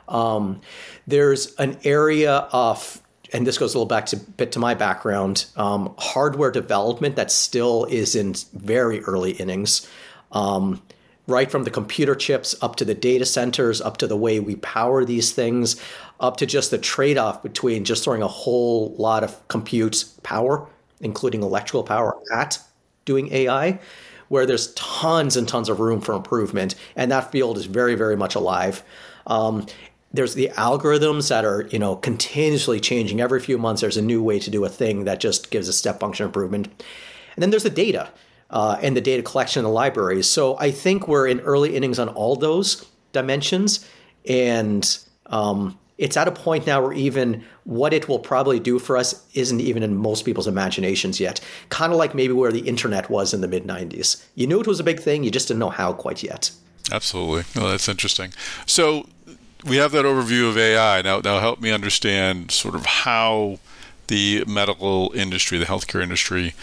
There's an area of, and this goes a little bit to my background, hardware development that still is in very early innings. Right from the computer chips up to the data centers, up to the way we power these things, up to just the trade-off between just throwing a whole lot of compute power, including electrical power, at doing AI, where there's tons and tons of room for improvement. And that field is very, very much alive. There's the algorithms that are, you know, continuously changing. Every few months, there's a new way to do a thing that just gives a step function improvement. And then there's the data. And the data collection in the libraries. So I think we're in early innings on all those dimensions. And it's at a point now where even what it will probably do for us isn't even in most people's imaginations yet. Kind of like maybe where the internet was in the mid-90s. You knew it was a big thing, you just didn't know how quite yet.
Absolutely. Well, that's interesting. So we have that overview of AI. Now help me understand sort of how the medical industry, the healthcare industry,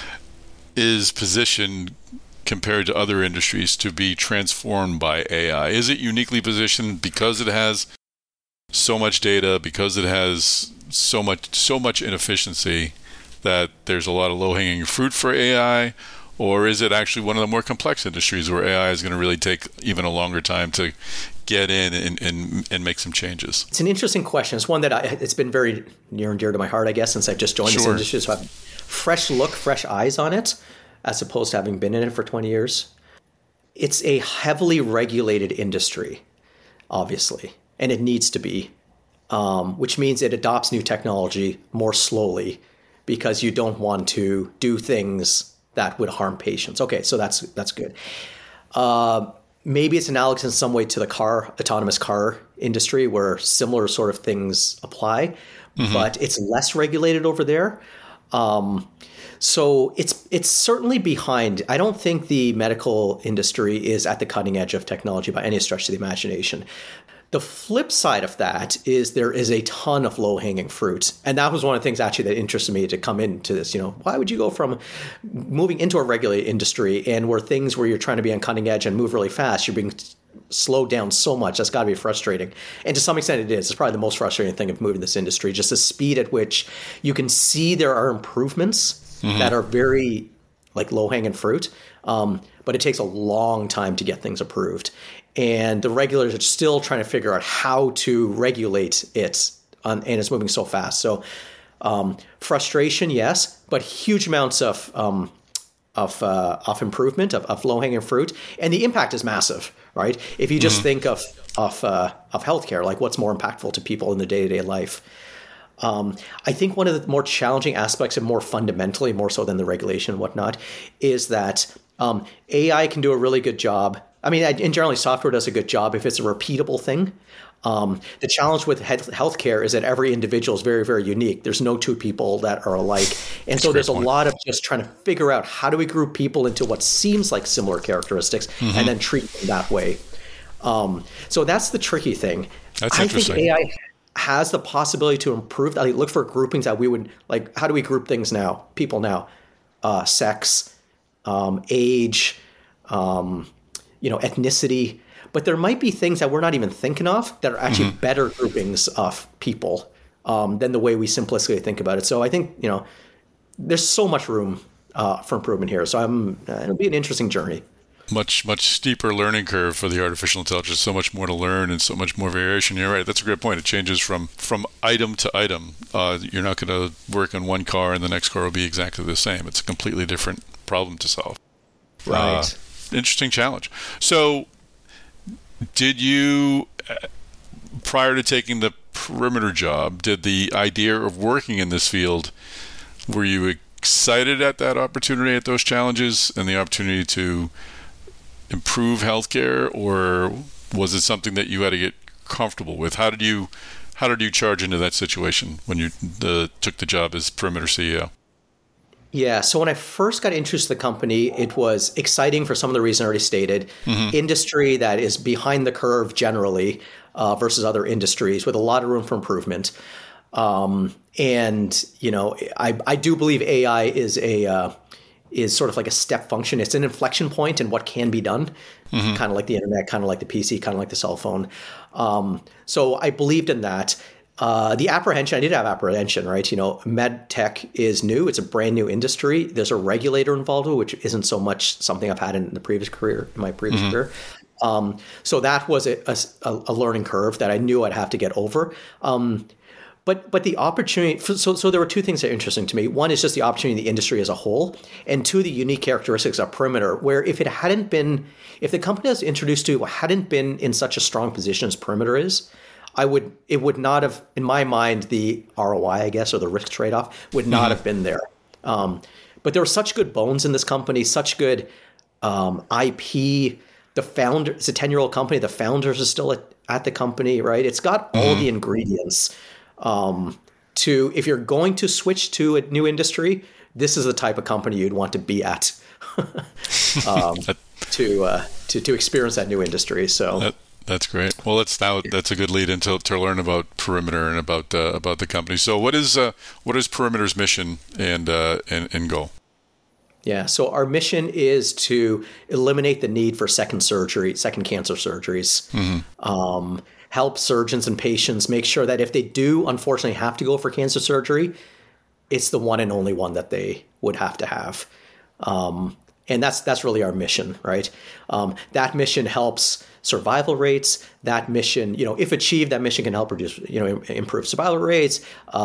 is positioned compared to other industries to be transformed by AI? Is it uniquely positioned because it has so much data, because it has so much inefficiency that there's a lot of low-hanging fruit for AI? Or is it actually one of the more complex industries where AI is going to really take even a longer time to get in and make some changes?
It's an interesting question. It's one that it's been very near and dear to my heart, I guess, since I've just joined this industry. So I've fresh look, fresh eyes on it, as opposed to having been in it for 20 years. It's a heavily regulated industry, obviously, and it needs to be, which means it adopts new technology more slowly because you don't want to do things that would harm patients. Okay, so that's good. Maybe it's analogous in some way to the autonomous car industry where similar sort of things apply, but it's less regulated over there. So it's certainly behind. I don't think the medical industry is at the cutting edge of technology by any stretch of the imagination. The flip side of that is there is a ton of low-hanging fruit. And that was one of the things actually that interested me to come into this. You know, why would you go from moving into a regulated industry and where you're trying to be on cutting edge and move really fast, you're being slowed down so much? That's got to be frustrating. And to some extent it is. It's probably the most frustrating thing of moving this industry, just the speed at which you can see there are improvements that are very like low-hanging fruit, but it takes a long time to get things approved. And the regulators are still trying to figure out how to regulate it, and it's moving so fast. So frustration, yes, but huge amounts of improvement, of low-hanging fruit, and the impact is massive, right? If you just think of healthcare, like what's more impactful to people in their day-to-day life. I think one of the more challenging aspects, and more fundamentally, more so than the regulation and whatnot, is that AI can do a really good job. I mean, in generally, software does a good job if it's a repeatable thing. The challenge with healthcare is that every individual is very, very unique. There's no two people that are alike. And so there's a lot of just trying to figure out how do we group people into what seems like similar characteristics and then treat them that way. So that's the tricky thing.
That's interesting.
has the possibility to improve. I look for groupings that we would like. How do we group things now? People now, sex, age, ethnicity. But there might be things that we're not even thinking of that are actually better groupings of people than the way we simplistically think about it. So I think there's so much room for improvement here. So it'll be an interesting journey.
Much steeper learning curve for the artificial intelligence. So much more to learn and so much more variation. You're right. That's a great point. It changes from item to item. You're not going to work on one car and the next car will be exactly the same. It's a completely different problem to solve.
Right.
Interesting challenge. So, did you, prior to taking the Perimeter job, did the idea of working in this field, were you excited at that opportunity, at those challenges, and the opportunity to improve healthcare, or was it something that you had to get comfortable with? How did you charge into that situation when you took the job as Perimeter CEO?
Yeah, so when I first got introduced to the company, it was exciting for some of the reasons I already stated. Industry that is behind the curve generally versus other industries with a lot of room for improvement. I do believe AI is sort of like a step function. It's an inflection point in what can be done, kind of like the internet, kind of like the PC, kind of like the cell phone. So I believed in that. The apprehension, I did have apprehension, right? Med tech is new. It's a brand new industry. There's a regulator involved, which isn't so much something I've had in my previous career. So that was a learning curve that I knew I'd have to get over. But the opportunity, so there were two things that are interesting to me. One is just the opportunity in the industry as a whole, and two, the unique characteristics of Perimeter, where if the company I was introduced to hadn't been in such a strong position as Perimeter is, it would not have, in my mind, the ROI, I guess, or the risk trade-off would not have been there. But there were such good bones in this company, such good IP. The founder, it's a 10-year-old company. The founders are still at the company, right? It's got all the ingredients if you're going to switch to a new industry, this is the type of company you'd want to be at to experience that new industry. So
that's great. Well, that's a good lead into to learn about Perimeter and about the company. So what is Perimeter's mission and goal?
Yeah, so our mission is to eliminate the need for second cancer surgeries. Help surgeons and patients make sure that if they do unfortunately have to go for cancer surgery, it's the one and only one that they would have to have. And that's really our mission, right? That mission helps survival rates. That mission, if achieved, that mission can help reduce, improve survival rates,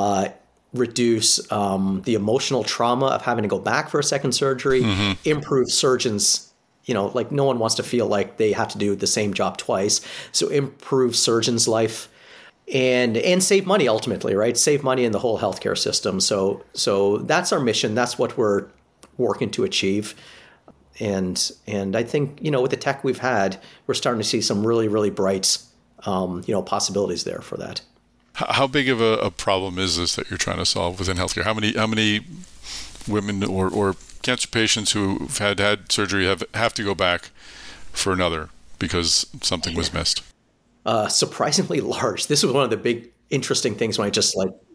reduce the emotional trauma of having to go back for a second surgery, improve surgeons. Like no one wants to feel like they have to do the same job twice. So improve surgeons' life and save money ultimately, right? Save money in the whole healthcare system. So that's our mission. That's what we're working to achieve. And I think, with the tech we've had, we're starting to see some really, really bright, possibilities there for that.
How big of a problem is this that you're trying to solve within healthcare? How many women or cancer patients who've had surgery have to go back for another because something was missed?
Surprisingly large. This was one of the big interesting things when I just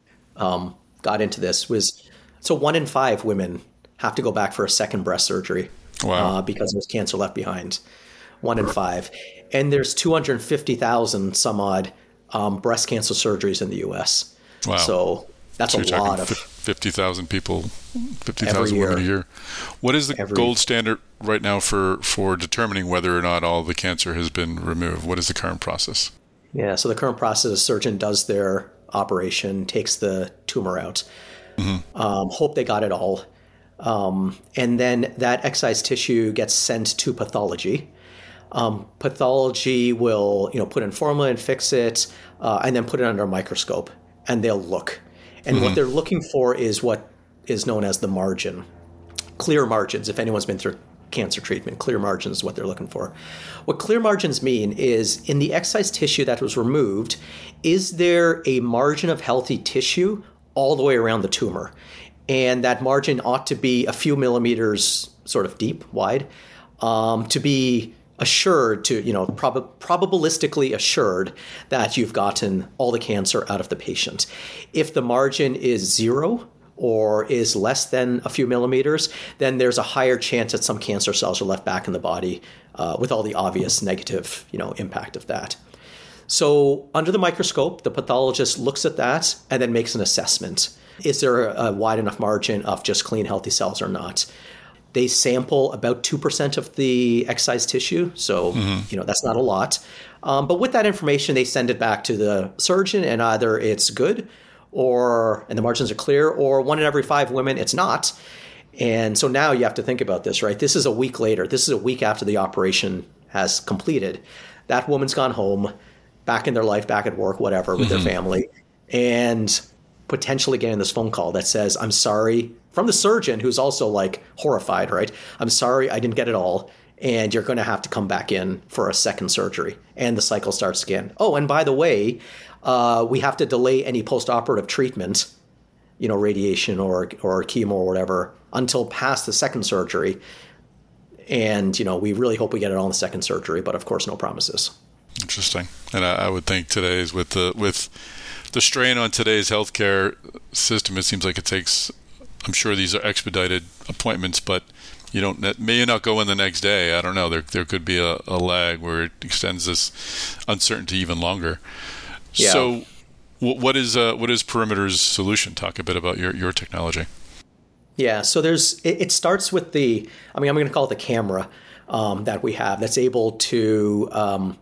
got into this was, so 1 in 5 women have to go back for a second breast surgery.
Wow.
Because there's cancer left behind. 1 in 5. And there's 250,000 some odd breast cancer surgeries in the U.S.
Wow.
So that's a lot of
50,000 people, 50,000 women a year. What is the gold standard right now for determining whether or not all the cancer has been removed? What is the current process?
Yeah, so the current process, a surgeon does their operation, takes the tumor out, hope they got it all. And then that excised tissue gets sent to pathology. Pathology will, put in formalin, fix it, and then put it under a microscope, and they'll look. And what they're looking for is what is known as the margin. Clear margins, if anyone's been through cancer treatment, clear margins is what they're looking for. What clear margins mean is in the excised tissue that was removed, is there a margin of healthy tissue all the way around the tumor? And that margin ought to be a few millimeters sort of deep, wide, to be assured to, probabilistically assured that you've gotten all the cancer out of the patient. If the margin is 0 or is less than a few millimeters, then there's a higher chance that some cancer cells are left back in the body with all the obvious negative, impact of that. So under the microscope, the pathologist looks at that and then makes an assessment. Is there a wide enough margin of just clean, healthy cells or not? They sample about 2% of the excised tissue, so that's not a lot. But with that information, they send it back to the surgeon, and either it's good, and the margins are clear, or 1 in every 5 women, it's not. And so now you have to think about this, right? This is a week later. This is a week after the operation has completed. That woman's gone home, back in their life, back at work, whatever, with their family, and potentially getting this phone call that says, I'm sorry, from the surgeon, who's also like horrified, right? I'm sorry, I didn't get it all, and you're going to have to come back in for a second surgery. And the cycle starts again. Oh, and by the way, we have to delay any post-operative treatment, radiation or chemo or whatever, until past the second surgery. And, we really hope we get it all in the second surgery, but of course, no promises.
Interesting. And I would think today's with the strain on today's healthcare system, it seems like it takes, I'm sure these are expedited appointments, but may not go in the next day. I don't know. There could be a lag where it extends this uncertainty even longer. Yeah. So what is Perimeter's solution? Talk a bit about your technology.
Yeah. So it starts with I'm going to call it the camera that we have that's able to,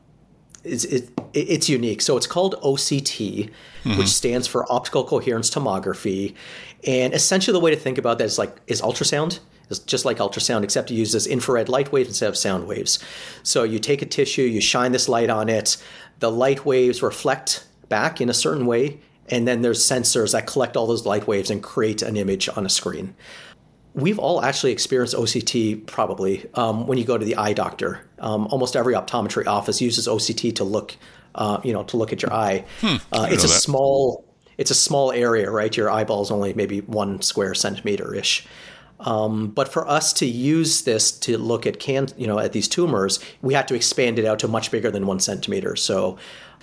it's unique. So it's called OCT, which stands for optical coherence tomography. And essentially the way to think about that is ultrasound. It's just like ultrasound, except it uses infrared light waves instead of sound waves. So you take a tissue, you shine this light on it, the light waves reflect back in a certain way, and then there's sensors that collect all those light waves and create an image on a screen. We've all actually experienced OCT probably when you go to the eye doctor. Almost every optometry office uses OCT to look, to look at your eye. It's a small area, right? Your eyeball is only maybe 1 square centimeter-ish. But for us to use this to look at at these tumors, we had to expand it out to much bigger than 1 centimeter. So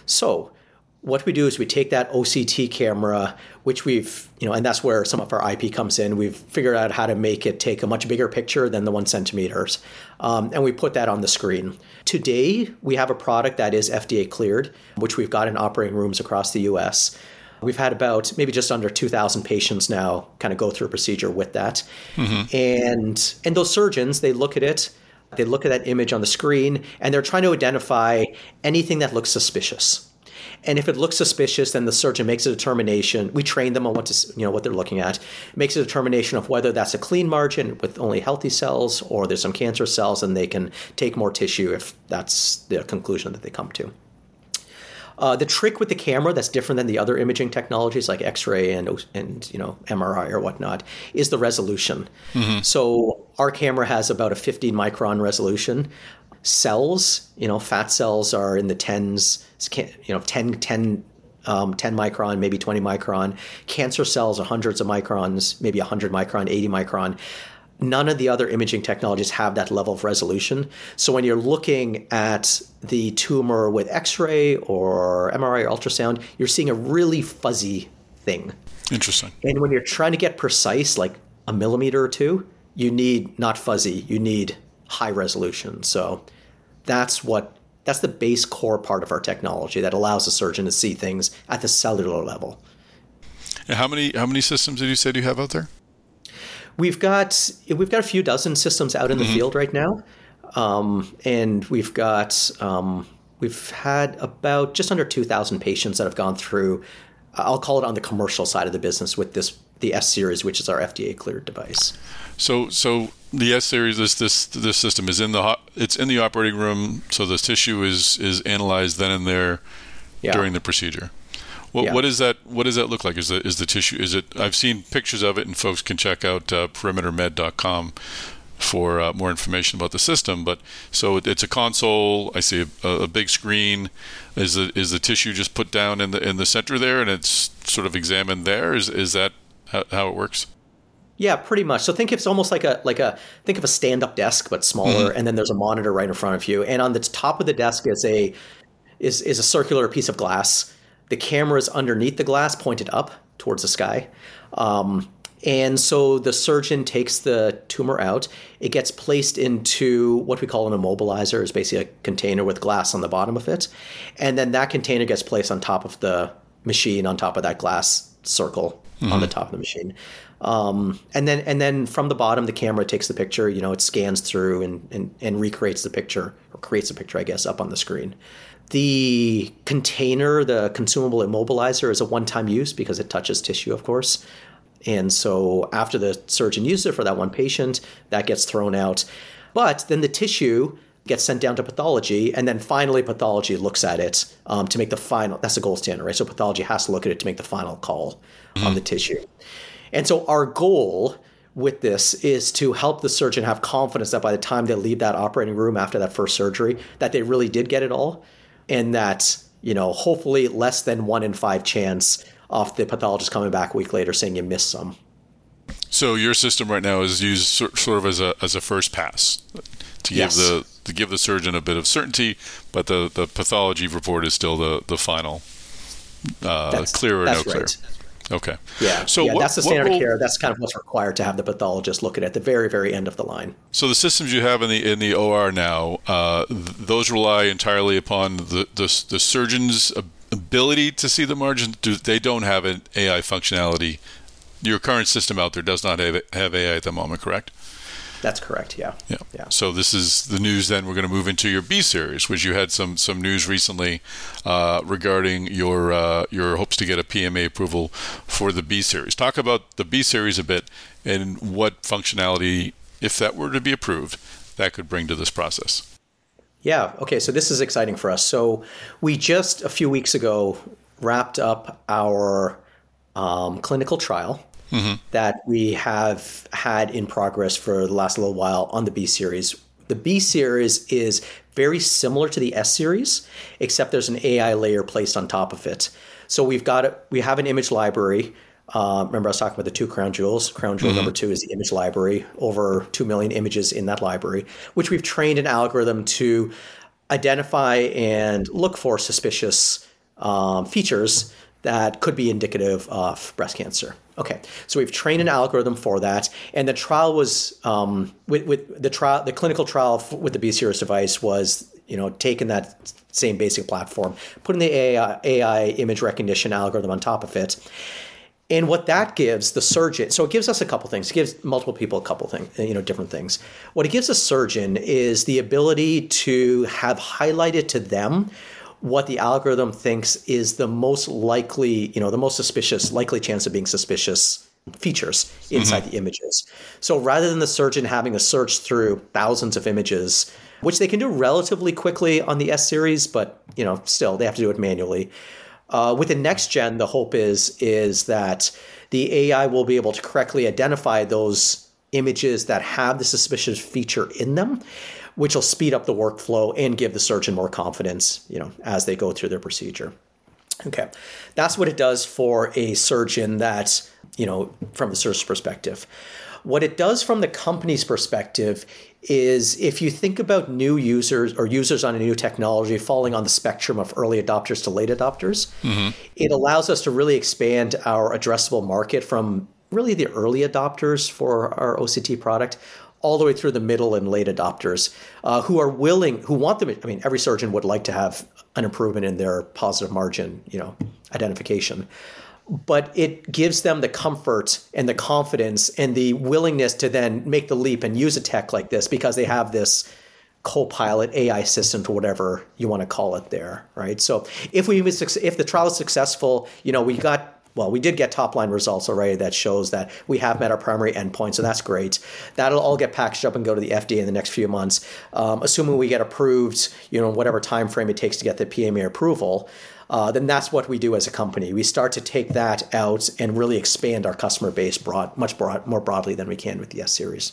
what we do is we take that OCT camera, which we've, and that's where some of our IP comes in. We've figured out how to make it take a much bigger picture than the 1 centimeters. And we put that on the screen. Today, we have a product that is FDA cleared, which we've got in operating rooms across the US. We've had about maybe just under 2,000 patients now kind of go through a procedure with that. And those surgeons, they look at it, they look at that image on the screen, and they're trying to identify anything that looks suspicious. And if it looks suspicious, then the surgeon makes a determination. We train them on what they're looking at. Makes a determination of whether that's a clean margin with only healthy cells or there's some cancer cells, and they can take more tissue if that's the conclusion that they come to. The trick with the camera that's different than the other imaging technologies like X-ray and MRI or whatnot is the resolution. So our camera has about a 15 micron resolution. Cells, fat cells are in the tens, 10 micron, maybe 20 micron. Cancer cells are hundreds of microns, maybe 100 micron, 80 micron. None of the other imaging technologies have that level of resolution. So when you're looking at the tumor with X-ray or MRI or ultrasound, you're seeing a really fuzzy thing. Interesting. And when you're trying to get precise, like a millimeter or two, you need not fuzzy, you need high resolution. So that's the base core part of our technology that allows the surgeon to see things at the cellular level.
And how many systems did you say you have out there?
We've got a few dozen systems out in the field right now, and we've had about just under 2,000 patients that have gone through. I'll call it on the commercial side of the business with the S series, which is our FDA cleared device.
So the S series, this system is in the operating room. So the tissue is analyzed then and there during the procedure. What does that look like? Is the tissue? I've seen pictures of it, and folks can check out perimetermed.com for more information about the system. But so it's a console. I see a big screen. Is the tissue just put down in the center there, and it's sort of examined there? Is that how it works?
Yeah, pretty much. So think it's almost like think of a stand-up desk but smaller, and then there's a monitor right in front of you. And on the top of the desk is a circular piece of glass. The camera is underneath the glass, pointed up towards the sky. And so the surgeon takes the tumor out. It gets placed into what we call an immobilizer. It's basically a container with glass on the bottom of it. And then that container gets placed on top of the machine, on top of that glass circle on the top of the machine. And then from the bottom, the camera takes the picture. It scans through and recreates the picture, or creates a picture, I guess, up on the screen. The container, the consumable immobilizer, is a one-time use because it touches tissue, of course. And so after the surgeon uses it for that one patient, that gets thrown out. But then the tissue gets sent down to pathology, and then finally pathology looks at it to make the final. That's the gold standard, right? So pathology has to look at it to make the final call on the tissue. And so our goal with this is to help the surgeon have confidence that by the time they leave that operating room after that first surgery, that they really did get it all, and that, hopefully less than 1 in 5 chance of the pathologist coming back a week later saying you missed some.
So your system right now is used sort of as a first pass to give the surgeon a bit of certainty, but the pathology report is still the final clear or no clear. Right. Okay.
Yeah. So that's the standard of care. That's kind of what's required to have the pathologist look at the very, very end of the line.
So the systems you have in the OR now, those rely entirely upon the surgeon's ability to see the margins. They don't have an AI functionality. Your current system out there does not have AI at the moment, correct?
That's correct. Yeah.
So this is the news. Then we're going to move into your B series, which you had some news recently regarding your hopes to get a PMA approval for the B series. Talk about the B series a bit and what functionality, if that were to be approved, that could bring to this process.
Yeah. Okay. So this is exciting for us. So we just a few weeks ago wrapped up our clinical trial. That we have had in progress for the last little while on the B series. The B series is very similar to the S series, except there's an AI layer placed on top of it. So we have an image library. Remember I was talking about the 2 crown jewels. Crown jewel number 2 is the image library, over 2 million images in that library, which we've trained an algorithm to identify and look for suspicious features that could be indicative of breast cancer. Okay, so we've trained an algorithm for that, and the trial was the clinical trial with the B series device was taking that same basic platform, putting the AI image recognition algorithm on top of it, and what that gives the surgeon. So it gives us a couple things. It gives multiple people a couple things, different things. What it gives a surgeon is the ability to have highlighted to them what the algorithm thinks is the most likely, the most suspicious, likely chance of being suspicious features inside the images. So rather than the surgeon having to search through thousands of images, which they can do relatively quickly on the S series, but still they have to do it manually. With the next gen, the hope is that the AI will be able to correctly identify those images that have the suspicious feature in them, which will speed up the workflow and give the surgeon more confidence, as they go through their procedure. Okay, that's what it does for a surgeon that, from the surgeon's perspective. What it does from the company's perspective is if you think about new users or users on a new technology falling on the spectrum of early adopters to late adopters, it allows us to really expand our addressable market from really the early adopters for our OCT product all the way through the middle and late adopters who want them. I mean, every surgeon would like to have an improvement in their positive margin, identification. But it gives them the comfort and the confidence and the willingness to then make the leap and use a tech like this because they have this co-pilot AI system, to whatever you want to call it there, right? So if the trial is successful, we did get top line results already that shows that we have met our primary endpoint, so that's great. That'll all get packaged up and go to the FDA in the next few months. Assuming we get approved, whatever time frame it takes to get the PMA approval, then that's what we do as a company. We start to take that out and really expand our customer base more broadly than we can with the S series.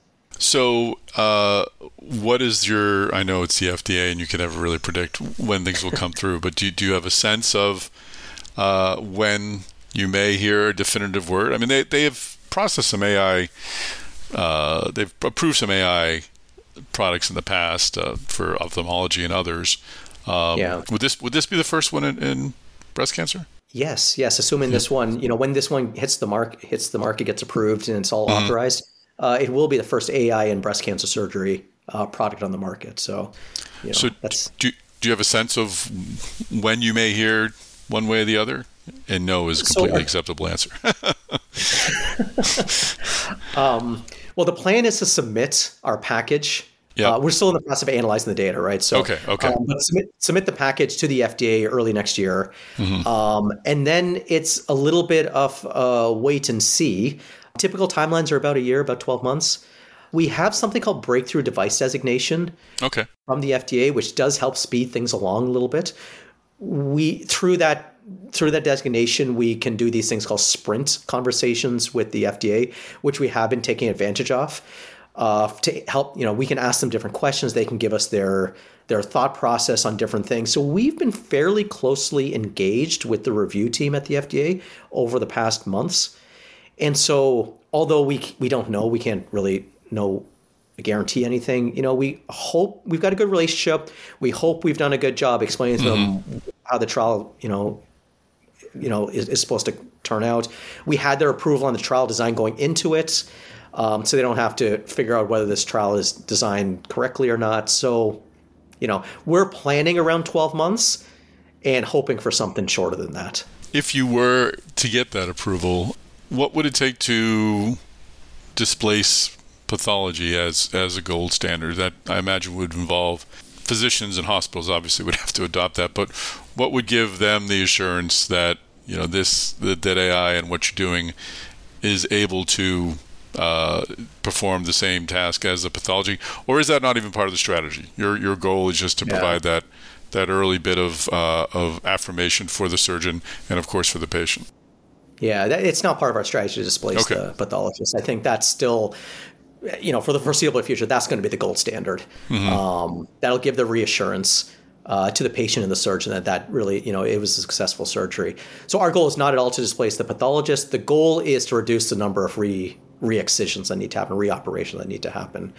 So what is I know it's the FDA and you can never really predict when things will come through, but do you have a sense of when you may hear a definitive word? I mean, they have processed some AI. They've approved some AI products in the past for ophthalmology and others. Would this be the first one in breast cancer?
Yes. Assuming this one, when this one hits the market, gets approved, and it's all authorized, it will be the first AI in breast cancer surgery product on the market. So, that's.
Do you have a sense of when you may hear one way or the other? And no is a completely acceptable answer.
Well, the plan is to submit our package.
Yeah.
We're still in the process of analyzing the data, right? So,
okay.
But submit the package to the FDA early next year. And then it's a little bit of wait and see. Typical timelines are about a year, about 12 months. We have something called breakthrough device designation from the FDA, which does help speed things along a little bit. Through that designation, we can do these things called sprint conversations with the FDA, which we have been taking advantage of to help. We can ask them different questions. They can give us their thought process on different things. So we've been fairly closely engaged with the review team at the FDA over the past months. And so, although we don't know, we can't really guarantee anything. We hope we've got a good relationship. We hope we've done a good job explaining to them how the trial, is supposed to turn out. We had their approval on the trial design going into it, so they don't have to figure out whether this trial is designed correctly or not. So, we're planning around 12 months and hoping for something shorter than that.
If you were to get that approval, what would it take to displace pathology as a gold standard? That I imagine would involve physicians and hospitals obviously would have to adopt that, but what would give them the assurance that that AI and what you're doing is able to perform the same task as the pathology, or is that not even part of the strategy? Your goal is just to provide that early bit of affirmation for the surgeon and of course for the patient.
Yeah, it's not part of our strategy to displace the pathologist. I think that's still, for the foreseeable future, that's going to be the gold standard. That'll give the reassurance to the patient and the surgeon that really, it was a successful surgery. So our goal is not at all to displace the pathologist. The goal is to reduce the number of re-excisions that need to happen, reoperations that need to happen.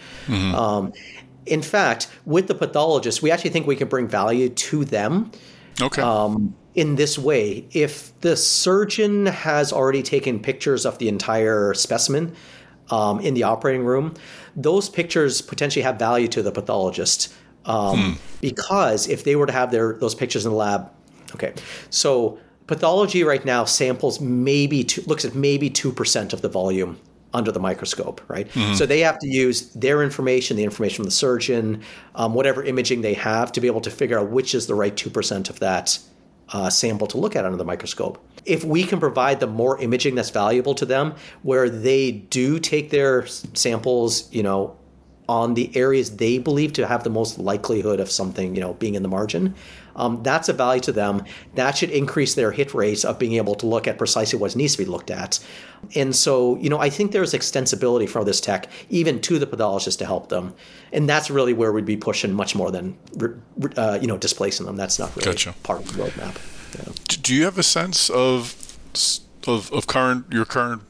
In fact, with the pathologist, we actually think we can bring value to them. In this way, if the surgeon has already taken pictures of the entire specimen in the operating room, those pictures potentially have value to the pathologist because if they were to have those pictures in the lab, so pathology right now samples looks at maybe 2% of the volume under the microscope, right? So they have to use their information, the information from the surgeon, whatever imaging they have to be able to figure out which is the right 2% of that sample to look at under the microscope. If we can provide them more imaging that's valuable to them, where they do take their samples, on the areas they believe to have the most likelihood of something, being in the margin, that's a value to them. That should increase their hit rates of being able to look at precisely what needs to be looked at. And so, I think there's extensibility for this tech, even to the pathologist to help them. And that's really where we'd be pushing much more than, displacing them. That's not really part of the roadmap. Yeah.
Do you have a sense of your current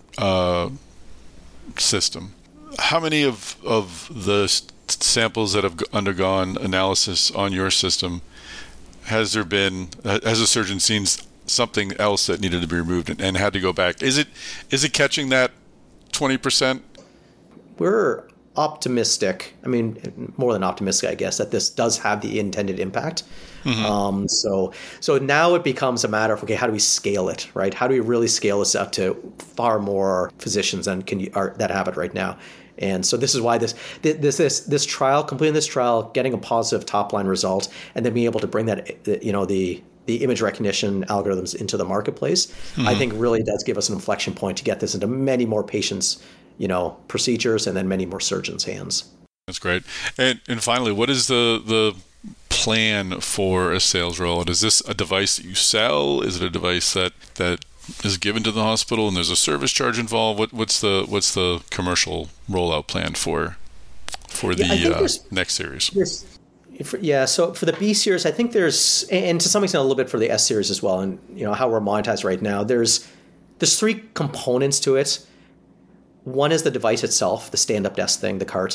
system? How many of the samples that have undergone analysis on your system has a surgeon seen something else that needed to be removed and had to go back? Is it catching that 20%?
We're optimistic. I mean, more than optimistic, I guess, that this does have the intended impact. So now it becomes a matter of, how do we scale it, right? How do we really scale this up to far more physicians than that have it right now? And so this is why this trial, completing this trial, getting a positive top line result, and then being able to bring that, the image recognition algorithms into the marketplace, I think really does give us an inflection point to get this into many more patients, procedures, and then many more surgeons' hands.
That's great. And finally, what is the plan for a sales rollout? Is this a device that you sell? Is it a device that is given to the hospital and there's a service charge involved? What's the commercial rollout plan for the next series?
So for the B series, I think there's, and to some extent a little bit for the S series as well, and how we're monetized right now. There's 3 components to it. One is the device itself, the stand-up desk thing, the cart.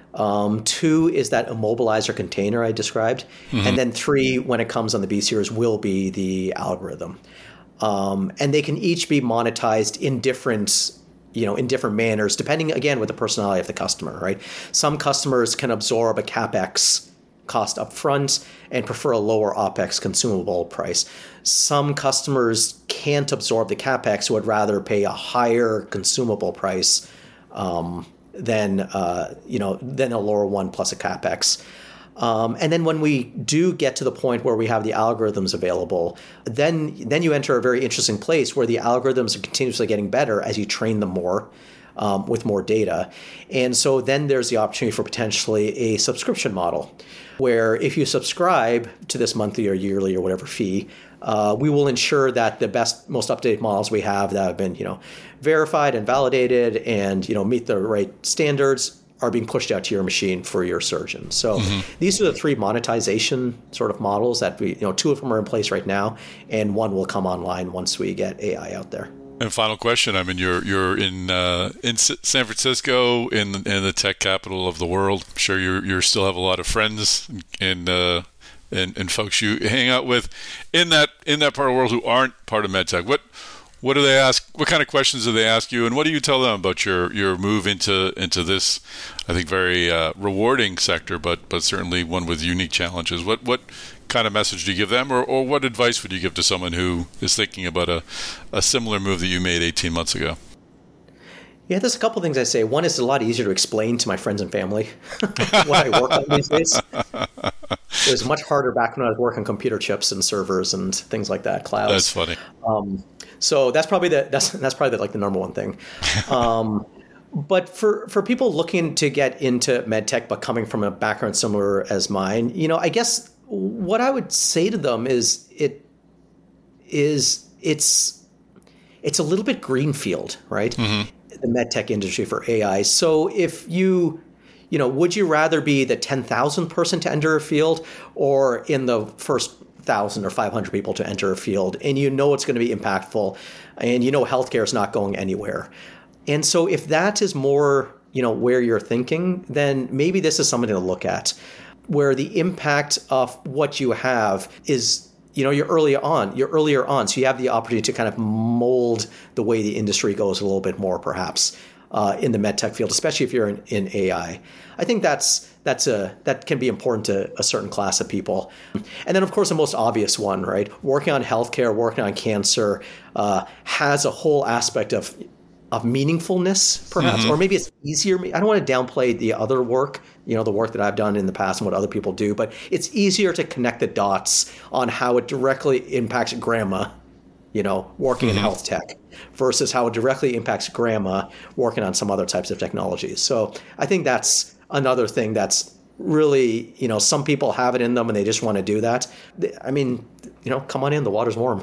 2 is that immobilizer container I described. And then 3, when it comes on the B series, will be the algorithm. And they can each be monetized in different manners, depending, again, with the personality of the customer, right? Some customers can absorb a CapEx cost up front and prefer a lower OpEx consumable price. Some customers can't absorb the CapEx, who would rather pay a higher consumable price than a lower one plus a CapEx. And then when we do get to the point where we have the algorithms available, then you enter a very interesting place where the algorithms are continuously getting better as you train them more with more data. And so then there's the opportunity for potentially a subscription model where if you subscribe to this monthly or yearly or whatever fee, we will ensure that the best, most up-to-date models we have that have been, verified and validated and, meet the right standards are being pushed out to your machine for your surgeon. So these are the 3 monetization sort of models that we, 2 of them are in place right now, and 1 will come online once we get AI out there.
And final question. I mean, you're in San Francisco, in the tech capital of the world. I'm sure you still have a lot of friends and folks you hang out with in that part of the world who aren't part of MedTech. What do they ask? What kind of questions do they ask you, and what do you tell them about your move into this, I think, very rewarding sector, but certainly one with unique challenges? What kind of message do you give them, or what advice would you give to someone who is thinking about a similar move that you made 18 months ago?
Yeah, there's a couple things I say. One, is a lot easier to explain to my friends and family what I work on these days. It was much harder back when I was working on computer chips and servers and things like that, clouds.
That's funny.
So that's probably the number one thing. But for people looking to get into medtech but coming from a background similar as mine, I guess what I would say to them is it's a little bit greenfield, right? The medtech industry for AI. So if would you rather be the 10,000th person to enter a field, or in the first 1,000 or 500 people to enter a field, and it's going to be impactful, and healthcare is not going anywhere? And so if that is more, where you're thinking, then maybe this is something to look at, where the impact of what you have is, you're earlier on. So you have the opportunity to kind of mold the way the industry goes a little bit more, perhaps, in the medtech field, especially if you're in AI. I think that can be important to a certain class of people. And then, of course, the most obvious one, right? Working on healthcare, working on cancer, has a whole aspect of meaningfulness, perhaps, or maybe it's easier. I don't want to downplay the other work, the work that I've done in the past and what other people do, but it's easier to connect the dots on how it directly impacts grandma, working in health tech, versus how it directly impacts grandma working on some other types of technologies. So I think that's another thing that's really, some people have it in them and they just want to do that. I mean, come on in, the water's warm.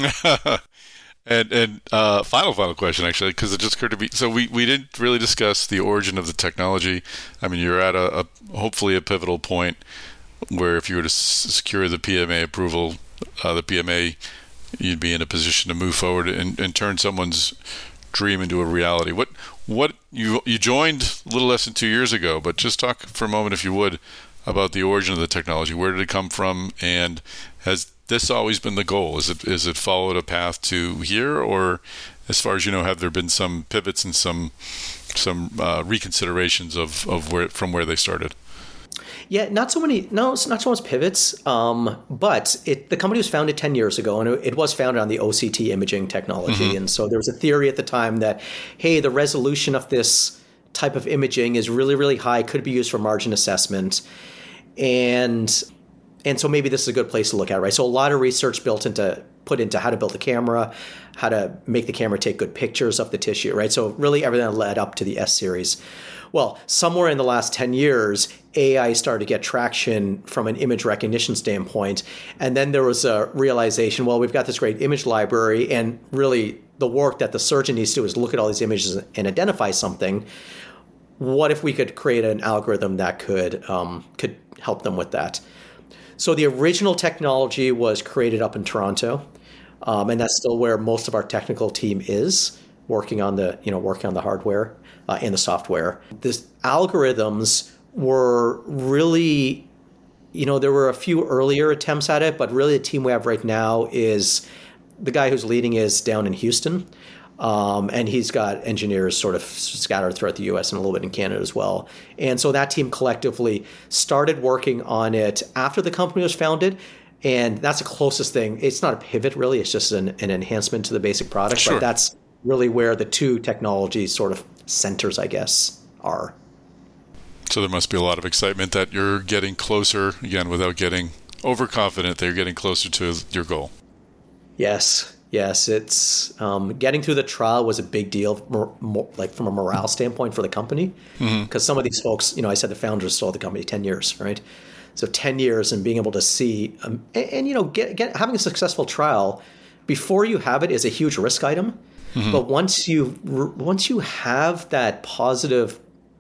And final question, actually, because it just occurred to me. So we didn't really discuss the origin of the technology. I mean, you're at a hopefully a pivotal point where if you were to secure the PMA approval, you'd be in a position to move forward and turn someone's dream into a reality. What you joined a little less than 2 years ago, but just talk for a moment, if you would, about the origin of the technology. Where did it come from, and has this always been the goal? Is it followed a path to here, or as far as you know, have there been some pivots and some reconsiderations of where they started?
Yeah, not so much pivots, but the company was founded 10 years ago, and it was founded on the OCT imaging technology. And so there was a theory at the time that, hey, the resolution of this type of imaging is really, really high, could be used for margin assessment. And so maybe this is a good place to look at, right? So a lot of research put into how to build a camera, how to make the camera take good pictures of the tissue, right? So really everything that led up to the S-series. Well, somewhere in the last 10 years, AI started to get traction from an image recognition standpoint. And then there was a realization, well, we've got this great image library, and really the work that the surgeon needs to do is look at all these images and identify something. What if we could create an algorithm that could help them with that? So the original technology was created up in Toronto, and that's still where most of our technical team is. working on the hardware and the software. These algorithms were really, there were a few earlier attempts at it, but really the team we have right now is the guy who's leading is down in Houston. And he's got engineers sort of scattered throughout the US and a little bit in Canada as well. And so that team collectively started working on it after the company was founded. And that's the closest thing. It's not a pivot, really. It's just an enhancement to the basic product.
Sure.
But that's really where the two technology sort of centers, I guess, are.
So there must be a lot of excitement that you're getting closer, again, without getting overconfident, that you're getting closer to your goal.
Yes. It's getting through the trial was a big deal, like from a morale standpoint for the company, because some of these folks, I said the founders sold the company 10 years, right? So 10 years and being able to see, having a successful trial before you have it is a huge risk item. But once you have that positive,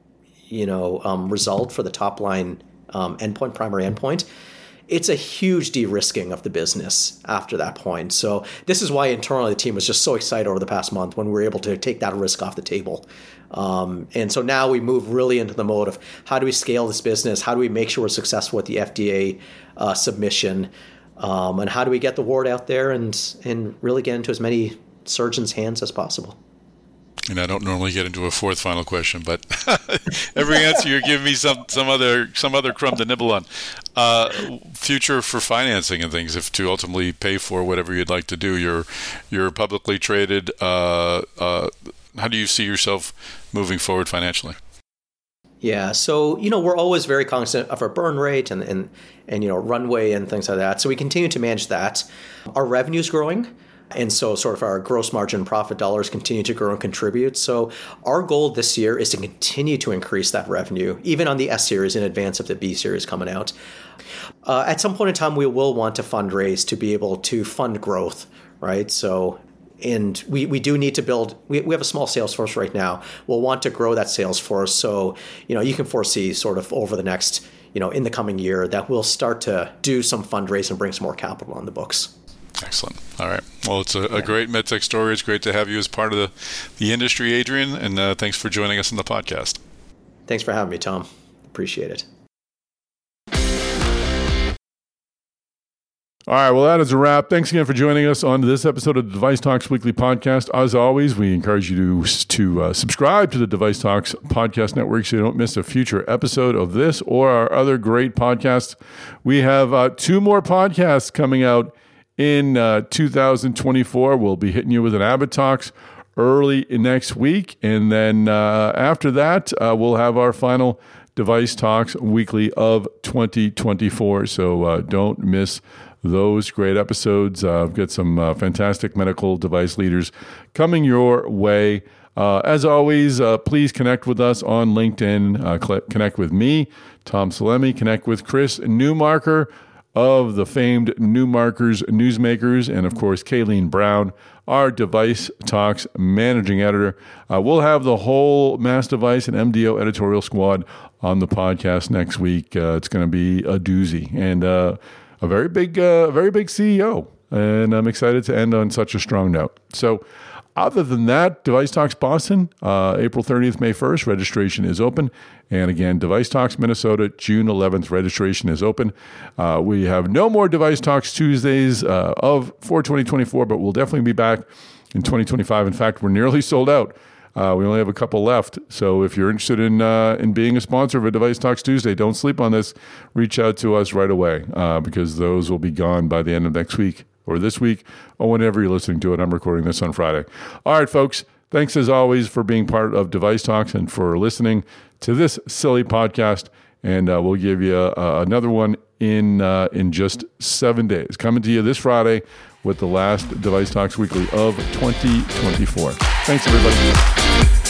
result for the top line endpoint, primary endpoint, it's a huge de-risking of the business after that point. So this is why internally the team was just so excited over the past month when we were able to take that risk off the table. And so now we move really into the mode of how do we scale this business? How do we make sure we're successful with the FDA submission? And how do we get the word out there and really get into as many surgeons' hands as possible?
And I don't normally get into a fourth final question, but every answer you're giving me some other crumb to nibble on. Future for financing and things, if to ultimately pay for whatever you'd like to do. You're publicly traded. How do you see yourself moving forward financially?
Yeah, so we're always very cognizant of our burn rate and runway and things like that. So we continue to manage that. Our revenue's growing. And so sort of our gross margin profit dollars continue to grow and contribute. So our goal this year is to continue to increase that revenue, even on the S series in advance of the B series coming out. At some point in time, we will want to fundraise to be able to fund growth, right? So, and we do need to build, we have a small sales force right now. We'll want to grow that sales force. So, you can foresee sort of over the next, in the coming year that we'll start to do some fundraising and bring some more capital on the books.
Excellent. All right. Well, it's a great MedTech story. It's great to have you as part of the industry, Adrian, and thanks for joining us on the podcast.
Thanks for having me, Tom. Appreciate it.
All right, well, that is a wrap. Thanks again for joining us on this episode of the Device Talks Weekly Podcast. As always, we encourage you to subscribe to the Device Talks Podcast Network so you don't miss a future episode of this or our other great podcasts. We have 2 more podcasts coming out in 2024. We'll be hitting you with an Abbott Talks early next week. And then after that, we'll have our final Device Talks Weekly of 2024. So don't miss those great episodes. I've got some fantastic medical device leaders coming your way. As always, please connect with us on LinkedIn. Connect with me, Tom Salemi. Connect with Chris Newmarker of the famed Newmarkers Newsmakers, and of course, Kayleen Brown, our Device Talks managing editor. We'll have the whole Mass Device and MDO editorial squad on the podcast next week. It's going to be a doozy and a very big CEO. And I'm excited to end on such a strong note. So other than that, Device Talks Boston, April 30th, May 1st, registration is open. And again, Device Talks Minnesota, June 11th, registration is open. We have no more Device Talks Tuesdays for 2024, but we'll definitely be back in 2025. In fact, we're nearly sold out. We only have a couple left. So if you're interested in being a sponsor of a Device Talks Tuesday, don't sleep on this. Reach out to us right away because those will be gone by the end of next week or this week or whenever you're listening to it. I'm recording this on Friday. All right, folks. Thanks as always for being part of Device Talks and for listening to this silly podcast. And we'll give you another one in just 7 days. Coming to you this Friday with the last Device Talks Weekly of 2024. Thanks, everybody.